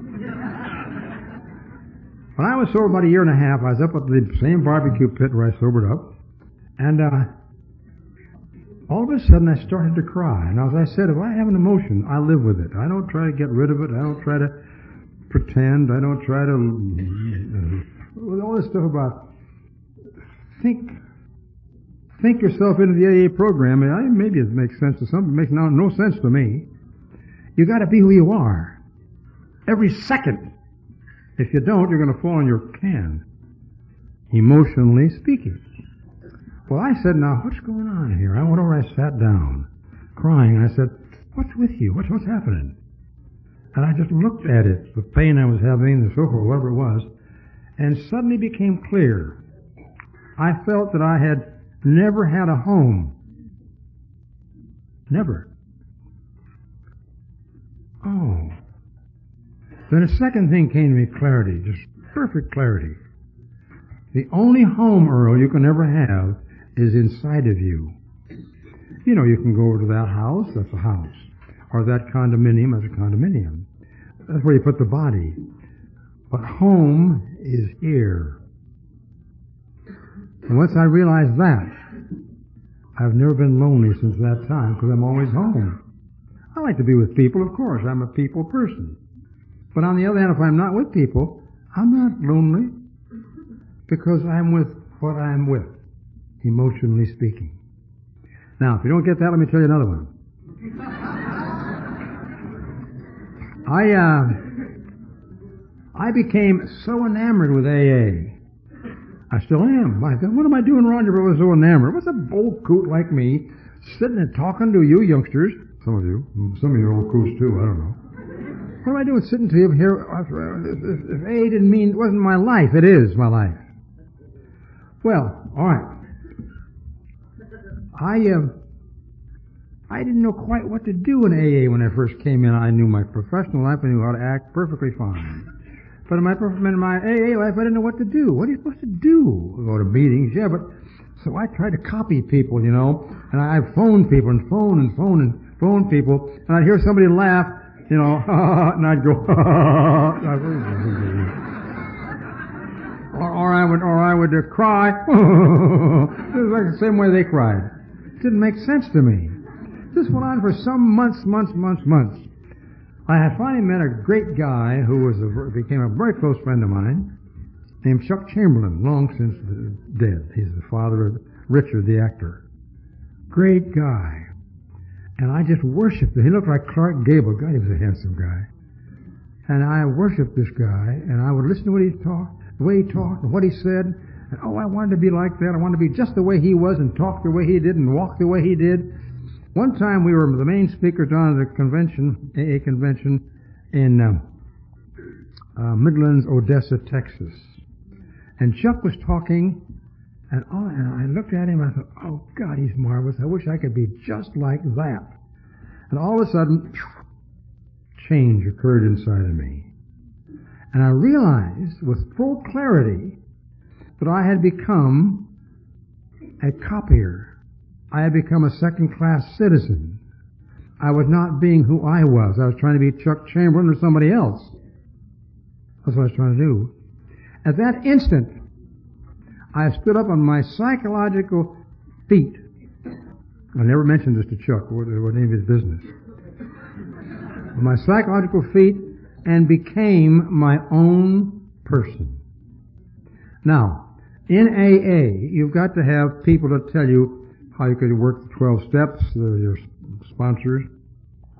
When I was sober about a year and a half, I was up at the same barbecue pit where I sobered up, and all of a sudden I started to cry. And as I said, if I have an emotion, I live with it. I don't try to get rid of it. I don't try to pretend. I don't try to... with all this stuff about think yourself into the AA program. Maybe it makes sense to some, it makes no sense to me. You got to be who you are. Every second. If you don't, you're going to fall on your can. Emotionally speaking. Well, I said, now, what's going on here? I went over, I sat down, crying, and I said, what's with you? What's happening? And I just looked at it, the pain I was having, the so forth, whatever it was, and suddenly became clear. I felt that I had never had a home. Never. Oh. Then a second thing came to me, clarity, just perfect clarity. The only home, Earl, you can ever have is inside of you. You know, you can go over to that house, that's a house. Or that condominium, that's a condominium. That's where you put the body. But home is here. And once I realized that, I've never been lonely since that time because I'm always home. I like to be with people, of course. I'm a people person. But on the other hand, if I'm not with people, I'm not lonely because I'm with what I'm with, emotionally speaking. Now, if you don't get that, let me tell you another one. I became so enamored with AA. I still am. What am I doing wrong if I was so enamored? What's a old coot like me sitting and talking to you youngsters? Some of you are old coots too, I don't know. What am I doing sitting to you here? If AA didn't mean, it wasn't my life, it is my life. Well, alright. I didn't know quite what to do in AA when I first came in. I knew my professional life, I knew how to act perfectly fine. But in my AA life, I didn't know what to do. What are you supposed to do? Go to meetings, yeah, but so I tried to copy people, you know, and I phoned people and phone people, and I'd hear somebody laugh, you know, and I'd go, or I would cry. It was like the same way they cried. It didn't make sense to me. This went on for some months. I had finally met a great guy who became a very close friend of mine, named Chuck Chamberlain, long since dead. He's the father of Richard, the actor. Great guy. And I just worshipped him. He looked like Clark Gable. God, he was a handsome guy. And I worshipped this guy, and I would listen to what he talked, the way he talked, and what he said. And I wanted to be like that. I wanted to be just the way he was, and talk the way he did, and walk the way he did. One time we were the main speakers on a convention, AA convention, in Midlands, Odessa, Texas. And Chuck was talking, and I looked at him and I thought, oh God, he's marvelous. I wish I could be just like that. And all of a sudden, change occurred inside of me. And I realized with full clarity that I had become a copier. I had become a second-class citizen. I was not being who I was. I was trying to be Chuck Chamberlain or somebody else. That's what I was trying to do. At that instant, I stood up on my psychological feet. I never mentioned this to Chuck, what name of his business. On my psychological feet and became my own person. Now, in AA, you've got to have people to tell you how you could work the 12 steps, your sponsors.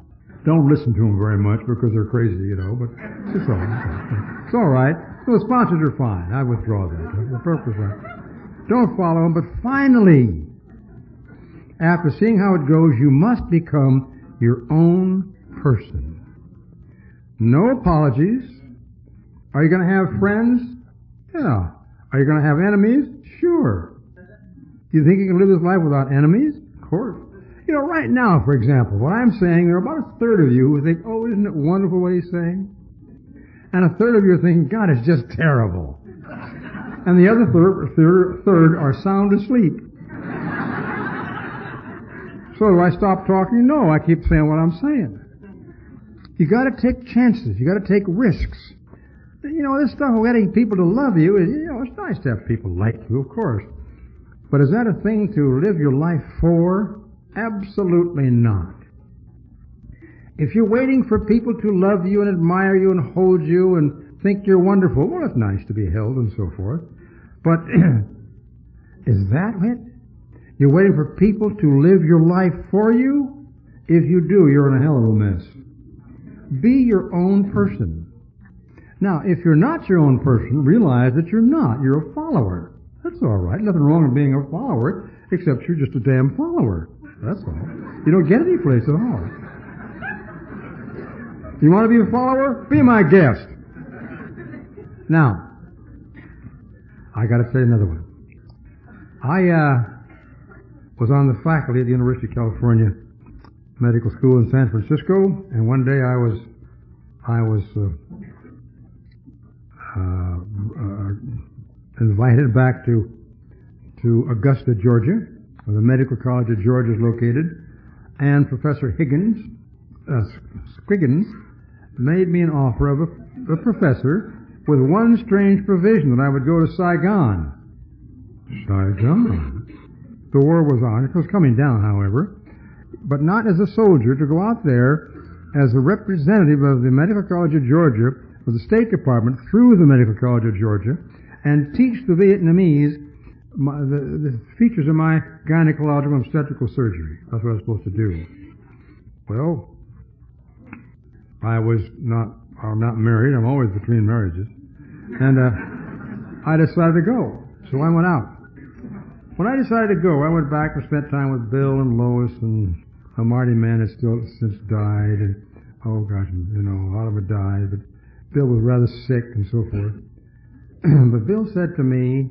Don't listen to them very much because they're crazy, you know, but it's all right. It's all right. So the sponsors are fine. I withdraw that. The purpose right. Don't follow them, but finally, after seeing how it goes, you must become your own person. No apologies. Are you going to have friends? Yeah. Are you going to have enemies? Sure. Do you think you can live this life without enemies? Of course. You know, right now, for example, what I'm saying, there are about a third of you who think, oh, isn't it wonderful what he's saying? And a third of you are thinking, God, it's just terrible. And the other third are sound asleep. So do I stop talking? No, I keep saying what I'm saying. You got to take chances. You got to take risks. You know, this stuff of getting people to love you, it's nice to have people like you, of course. But is that a thing to live your life for? Absolutely not. If you're waiting for people to love you and admire you and hold you and think you're wonderful, well, it's nice to be held and so forth. But is that it? You're waiting for people to live your life for you? If you do, you're in a hell of a mess. Be your own person. Now, if you're not your own person, realize that you're not. You're a follower. That's all right. Nothing wrong with being a follower, except you're just a damn follower. That's all. You don't get any place at all. You want to be a follower? Be my guest. Now, I got to say another one. I was on the faculty at the University of California Medical School in San Francisco, and one day I was invited back to Augusta, Georgia, where the Medical College of Georgia is located, and Professor Squiggins made me an offer of a professor with one strange provision that I would go to Saigon. Saigon. The war was on. It was coming down, however, but not as a soldier, to go out there as a representative of the Medical College of Georgia, of the State Department, through the Medical College of Georgia, and teach the Vietnamese the features of my gynecological and obstetrical surgery. That's what I was supposed to do. Well, I'm not married. I'm always between marriages. And I decided to go. So I went out. When I decided to go, I went back and spent time with Bill and Lois, and Marty Mann has still since died, and oh gosh, a lot of them died, but Bill was rather sick and so forth. But Bill said to me,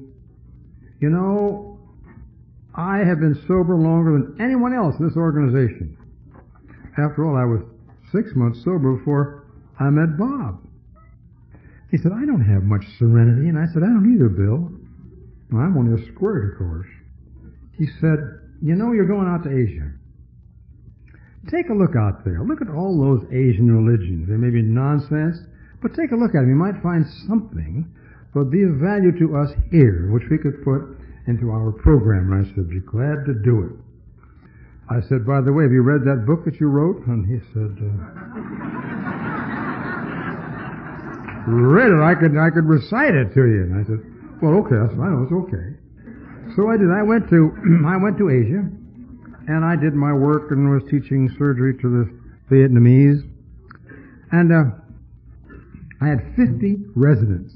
I have been sober longer than anyone else in this organization. After all, I was 6 months sober before I met Bob. He said, I don't have much serenity. And I said, I don't either, Bill. Well, I'm only a squirt, of course. He said, you're going out to Asia. Take a look out there. Look at all those Asian religions. They may be nonsense, but take a look at them. You might find something that would be of value to us here, which we could put into our program. And I said, be glad to do it. I said, by the way, have you read that book that you wrote? And he said, read it. I could recite it to you. And I said, well, okay. I said, I know, it's okay. So I did. I went to Asia, and I did my work and was teaching surgery to the Vietnamese. And I had 50 residents.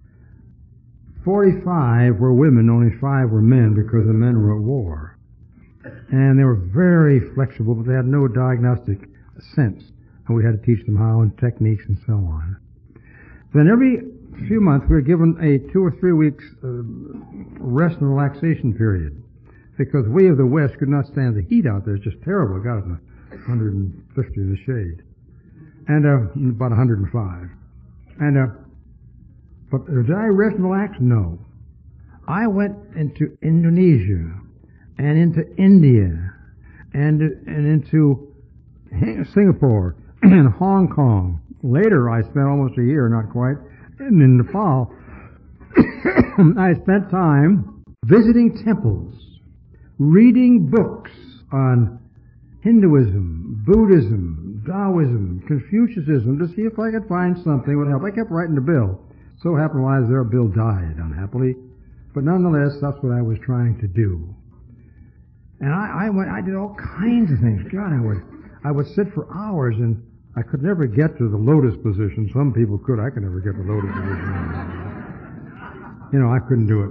45 were women, only 5 were men because the men were at war. And they were very flexible, but they had no diagnostic sense. And we had to teach them how and techniques and so on. Then every few months we were given a 2 or 3 weeks rest and relaxation period, because we of the West could not stand the heat out there. It's just terrible. It got us 150 in the shade, and about 105. But did I rest and relax? No. I went into Indonesia and into India and into Singapore and Hong Kong. Later, I spent almost a year, not quite, in Nepal. I spent time visiting temples, reading books on Hinduism, Buddhism, Taoism, Confucianism, to see if I could find something that would help. I kept writing to Bill. So happened while I was there, Bill died, unhappily. But nonetheless, that's what I was trying to do. And I did all kinds of things. God, I would sit for hours in I could never get to the lotus position. Some people could. I could never get to the lotus position. I couldn't do it.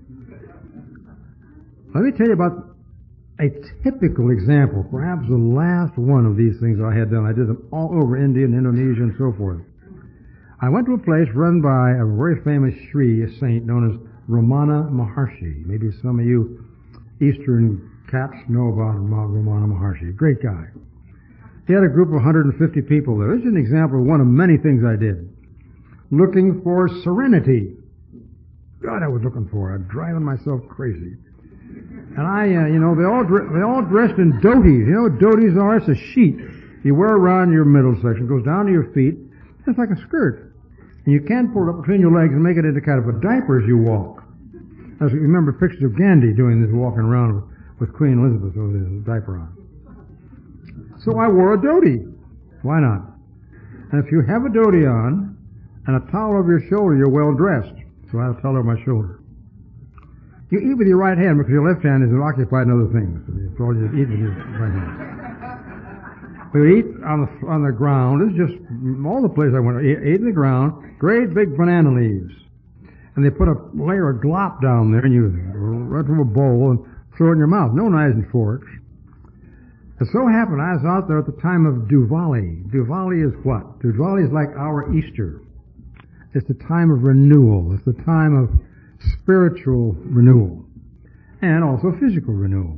Let me tell you about a typical example, perhaps the last one of these things I had done. I did them all over India and Indonesia and so forth. I went to a place run by a very famous Sri, a saint known as Ramana Maharshi. Maybe some of you Eastern cats know about Ramana Maharshi. Great guy. He had a group of 150 people there. This is an example of one of many things I did. Looking for serenity. God, I was looking for it. I'm driving myself crazy. And they all dressed in dhotis. You know what dhotis are? It's a sheet you wear around your middle section. It goes down to your feet. It's like a skirt. And you can't pull it up between your legs and make it into kind of a diaper as you walk. I remember pictures of Gandhi doing this, walking around with Queen Elizabeth with a diaper on. So I wore a dhoti. Why not? And if you have a dhoti on and a towel over your shoulder, you're well dressed. So I had a towel over my shoulder. You eat with your right hand because your left hand is occupied in other things. So you eat with your right hand. We eat on the ground. It's just all the places I went. Ate in the ground. Great big banana leaves, and they put a layer of glop down there, and you run from a bowl and throw it in your mouth. No knives and forks. It so happened I was out there at the time of Diwali. Diwali is what? Diwali is like our Easter. It's the time of renewal. It's the time of spiritual renewal and also physical renewal.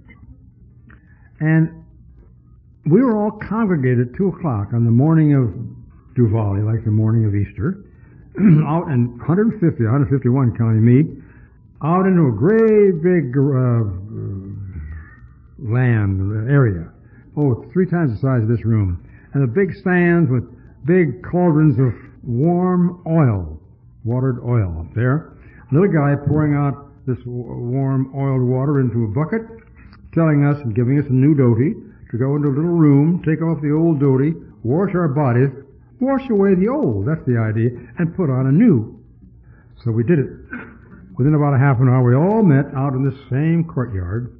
And we were all congregated at 2 o'clock on the morning of Diwali, like the morning of Easter, out in 151 counting me, out into a great big land area. Oh, 3 times the size of this room. And the big stands with big cauldrons of warm oil, watered oil up there. Another guy pouring out this warm oiled water into a bucket, telling us and giving us a new dhoti to go into a little room, take off the old dhoti, wash our bodies, wash away the old, that's the idea, and put on a new. So we did it. Within about a half an hour, we all met out in the same courtyard,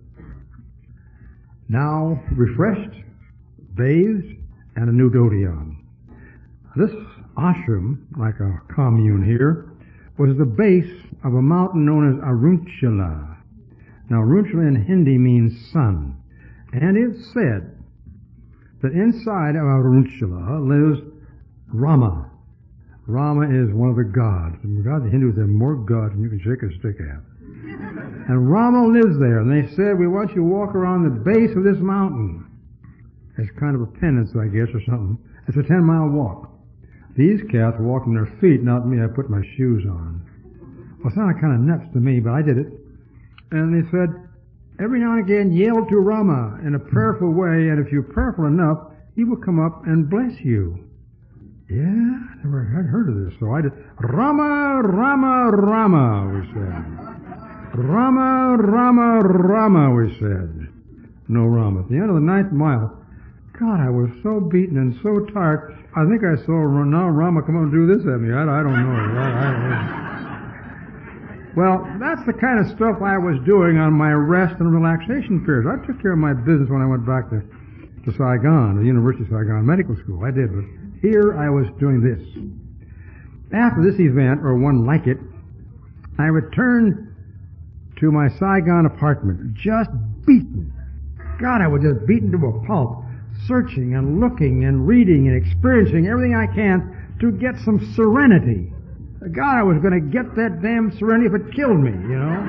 now refreshed, bathed, and a new dhoti on. This ashram, like a commune here, was the base of a mountain known as Arunachala. Now, Arunachala in Hindi means sun. And it's said that inside of Arunachala lives Rama. Rama is one of the gods. And God, the Hindus have more gods than you can shake a stick at. And Rama lives there. And they said, we want you to walk around the base of this mountain. It's kind of a penance, I guess, or something. It's a 10-mile walk. These cats walk on their feet, not me. I put my shoes on. Well, it sounded kind of nuts to me, but I did it. And they said, every now and again, yell to Rama in a prayerful way, and if you're prayerful enough, he will come up and bless you. Yeah, I never had heard of this, so I did. Rama, Rama, Rama, we said. Rama, Rama, Rama, we said. No Rama. At the end of the 9th mile, God, I was so beaten and so tired. I think I saw now Rama come up and do this at me. I don't know. Well, that's the kind of stuff I was doing on my rest and relaxation periods. I took care of my business when I went back to Saigon, the University of Saigon Medical School. I did, but here I was doing this. After this event, or one like it, I returned to my Saigon apartment, just beaten. God, I was just beaten to a pulp, searching and looking and reading and experiencing everything I can to get some serenity. God, I was going to get that damn serenity if it killed me, you know.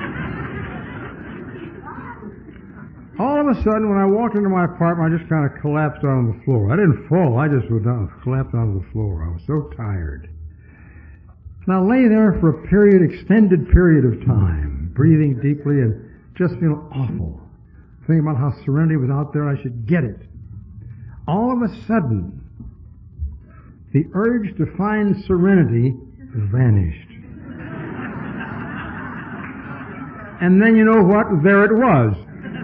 All of a sudden, when I walked into my apartment, I just kind of collapsed on the floor. I didn't fall. I just collapsed onto the floor. I was so tired. And I lay there for a extended period of time, breathing deeply and just feeling awful. Thinking about how serenity was out there, I should get it. All of a sudden, the urge to find serenity vanished. And then you know what? There it was.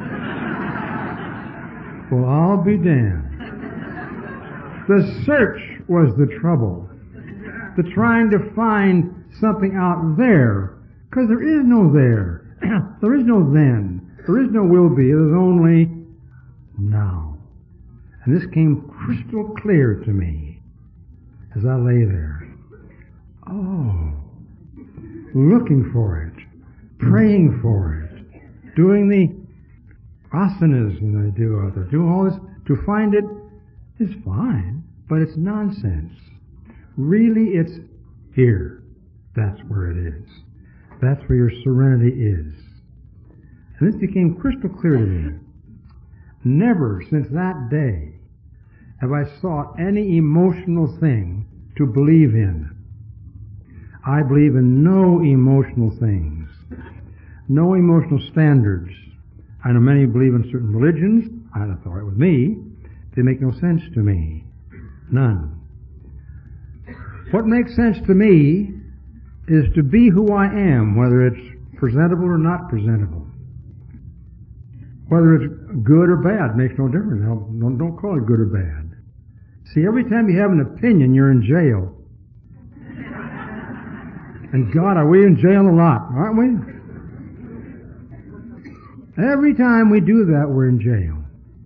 Well, I'll be damned. The search was the trouble. The trying to find something out there. Because there is no there. There is no then. There is no will be. There's only now. And this came crystal clear to me as I lay there. Oh, looking for it, praying for it, doing the asanas and I do out there, doing all this to find it is fine, but it's nonsense. Really, it's here. That's where it is. That's where your serenity is. And this became crystal clear to me. Never since that day have I sought any emotional thing to believe in. I believe in no emotional things, no emotional standards. I know many believe in certain religions. That's all right with me. They make no sense to me. None. What makes sense to me is to be who I am, whether it's presentable or not presentable. Whether it's good or bad makes no difference. Don't call it good or bad. See, every time you have an opinion, you're in jail. And God, are we in jail a lot, aren't we? Every time we do that, we're in jail.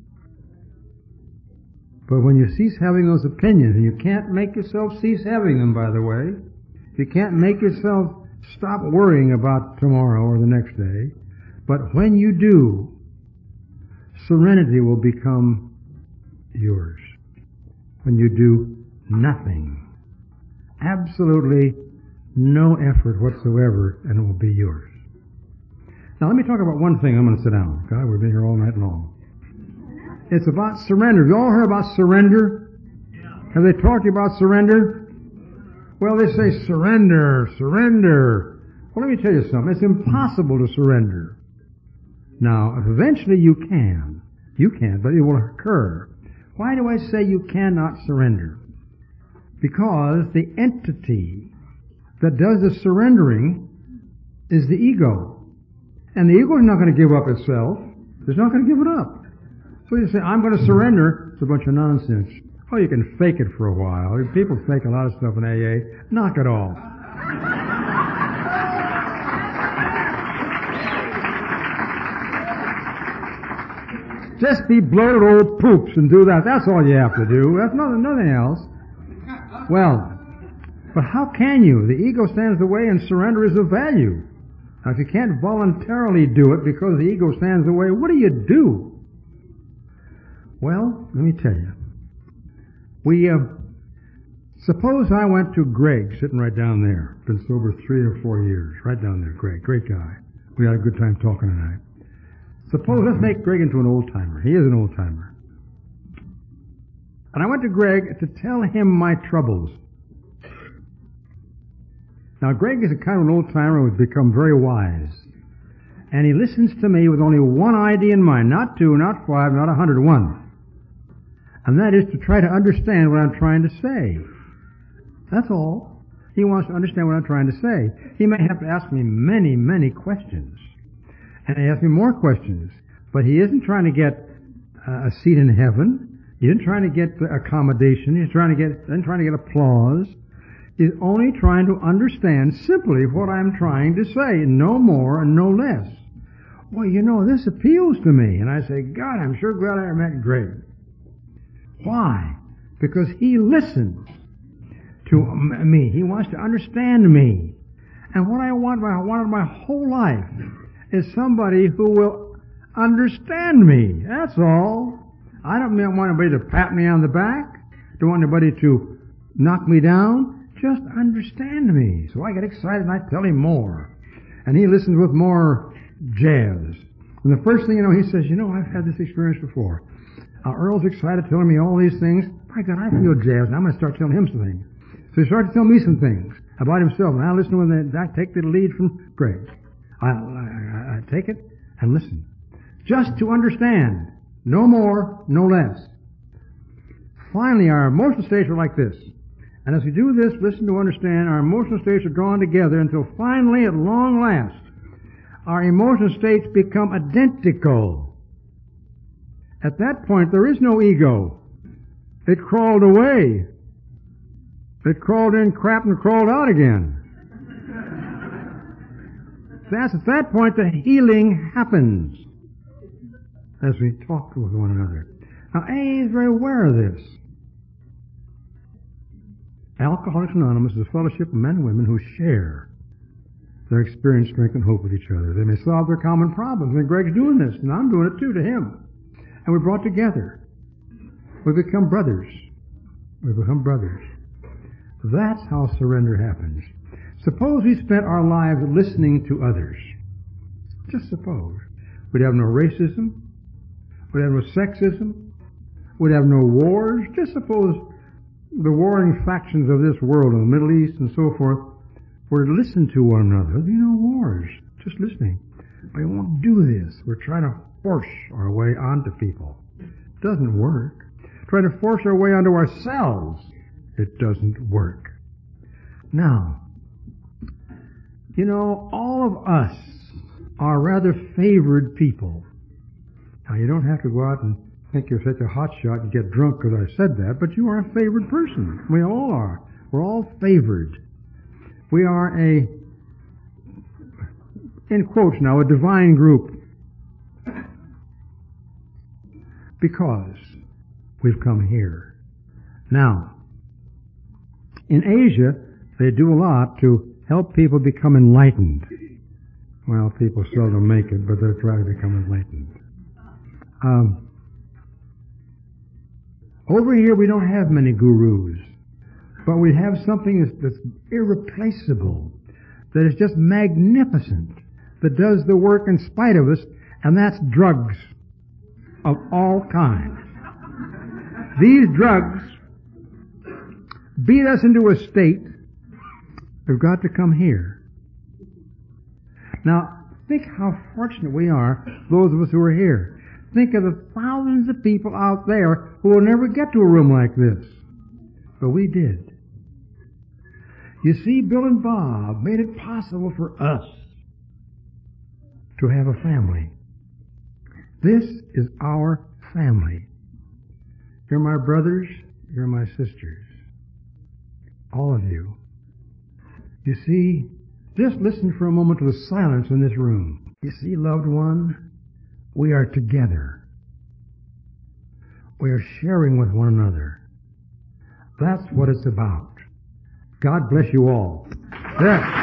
But when you cease having those opinions, and you can't make yourself cease having them, by the way, you can't make yourself stop worrying about tomorrow or the next day, but when you do, serenity will become yours. When you do nothing, absolutely no effort whatsoever, and it will be yours. Now let me talk about one thing. I'm going to sit down. God, we've been here all night long. It's about surrender. Have you all heard about surrender? Have they talked to you about surrender? Well, they say surrender, surrender. Well, let me tell you something. It's impossible to surrender. Now, eventually you can. You can, but it will occur. Why do I say you cannot surrender? Because the entity that does the surrendering is the ego. And the ego is not going to give up itself. It's not going to give it up. So you say, I'm going to surrender. It's a bunch of nonsense. Oh, you can fake it for a while. People fake a lot of stuff in AA. Knock it off. Just be bloated old poops and do that. That's all you have to do. That's nothing else. Well, but how can you? The ego stands in the way and surrender is of value. Now, if you can't voluntarily do it because the ego stands in the way, what do you do? Well, let me tell you. Suppose I went to Greg, sitting right down there. Been sober 3 or 4 years. Right down there, Greg. Great guy. We had a good time talking tonight. Suppose, let's make Greg into an old-timer. He is an old-timer. And I went to Greg to tell him my troubles. Now, Greg is a kind of an old-timer who's become very wise. And he listens to me with only one idea in mind. Not 2, not 5, not 101. And that is to try to understand what I'm trying to say. That's all. He wants to understand what I'm trying to say. He may have to ask me many, many questions. And he asks me more questions. But he isn't trying to get a seat in heaven. He isn't trying to get accommodation. He's trying to get applause. He's only trying to understand simply what I'm trying to say, no more and no less. Well, you know, this appeals to me. And I say, God, I'm sure glad I met Greg. Why? Because he listens to me. He wants to understand me. And what I wanted my whole life is somebody who will understand me. That's all. I don't want anybody to pat me on the back. Don't want anybody to knock me down. Just understand me. So I get excited and I tell him more. And he listens with more jazz. And the first thing you know, he says, you know, I've had this experience before. Earl's excited telling me all these things. My God, I feel jazzed. And I'm going to start telling him some things. So he started to tell me some things about himself. And I listen when I take the lead from Greg. I take it and listen. Just to understand. No more, no less. Finally, our emotional states are like this. And as we do this, listen to understand, our emotional states are drawn together until finally, at long last, our emotional states become identical. At that point, there is no ego. It crawled away. It crawled in crap and crawled out again. That's at that point the healing happens as we talk with one another. Now, AA is very aware of this. Alcoholics Anonymous is a fellowship of men and women who share their experience, strength, and hope with each other. They may solve their common problems. And Greg's doing this, and I'm doing it too to him. And we're brought together. We become brothers. We become brothers. That's how surrender happens. Suppose we spent our lives listening to others. Just suppose. We'd have no racism. We'd have no sexism. We'd have no wars. Just suppose the warring factions of this world, in the Middle East and so forth, were to listen to one another. There'd be no wars. Just listening. We won't do this. We're trying to force our way onto people. It doesn't work. Trying to force our way onto ourselves. It doesn't work. Now, you know, all of us are rather favored people. Now, you don't have to go out and think you're such a hotshot and get drunk because I said that, but you are a favored person. We all are. We're all favored. We are a, in quotes now, a divine group. Because we've come here. Now, in Asia, they do a lot to help people become enlightened. Well, people seldom make it, but they're trying to become enlightened. Over here, we don't have many gurus, but we have something that's irreplaceable, that is just magnificent, that does the work in spite of us, and that's drugs of all kinds. These drugs beat us into a state. We've got to come here. Now, think how fortunate we are, those of us who are here. Think of the thousands of people out there who will never get to a room like this. But we did. You see, Bill and Bob made it possible for us to have a family. This is our family. You're my brothers, you're my sisters. All of you. You see, just listen for a moment to the silence in this room. You see, loved one, we are together. We are sharing with one another. That's what it's about. God bless you all. There.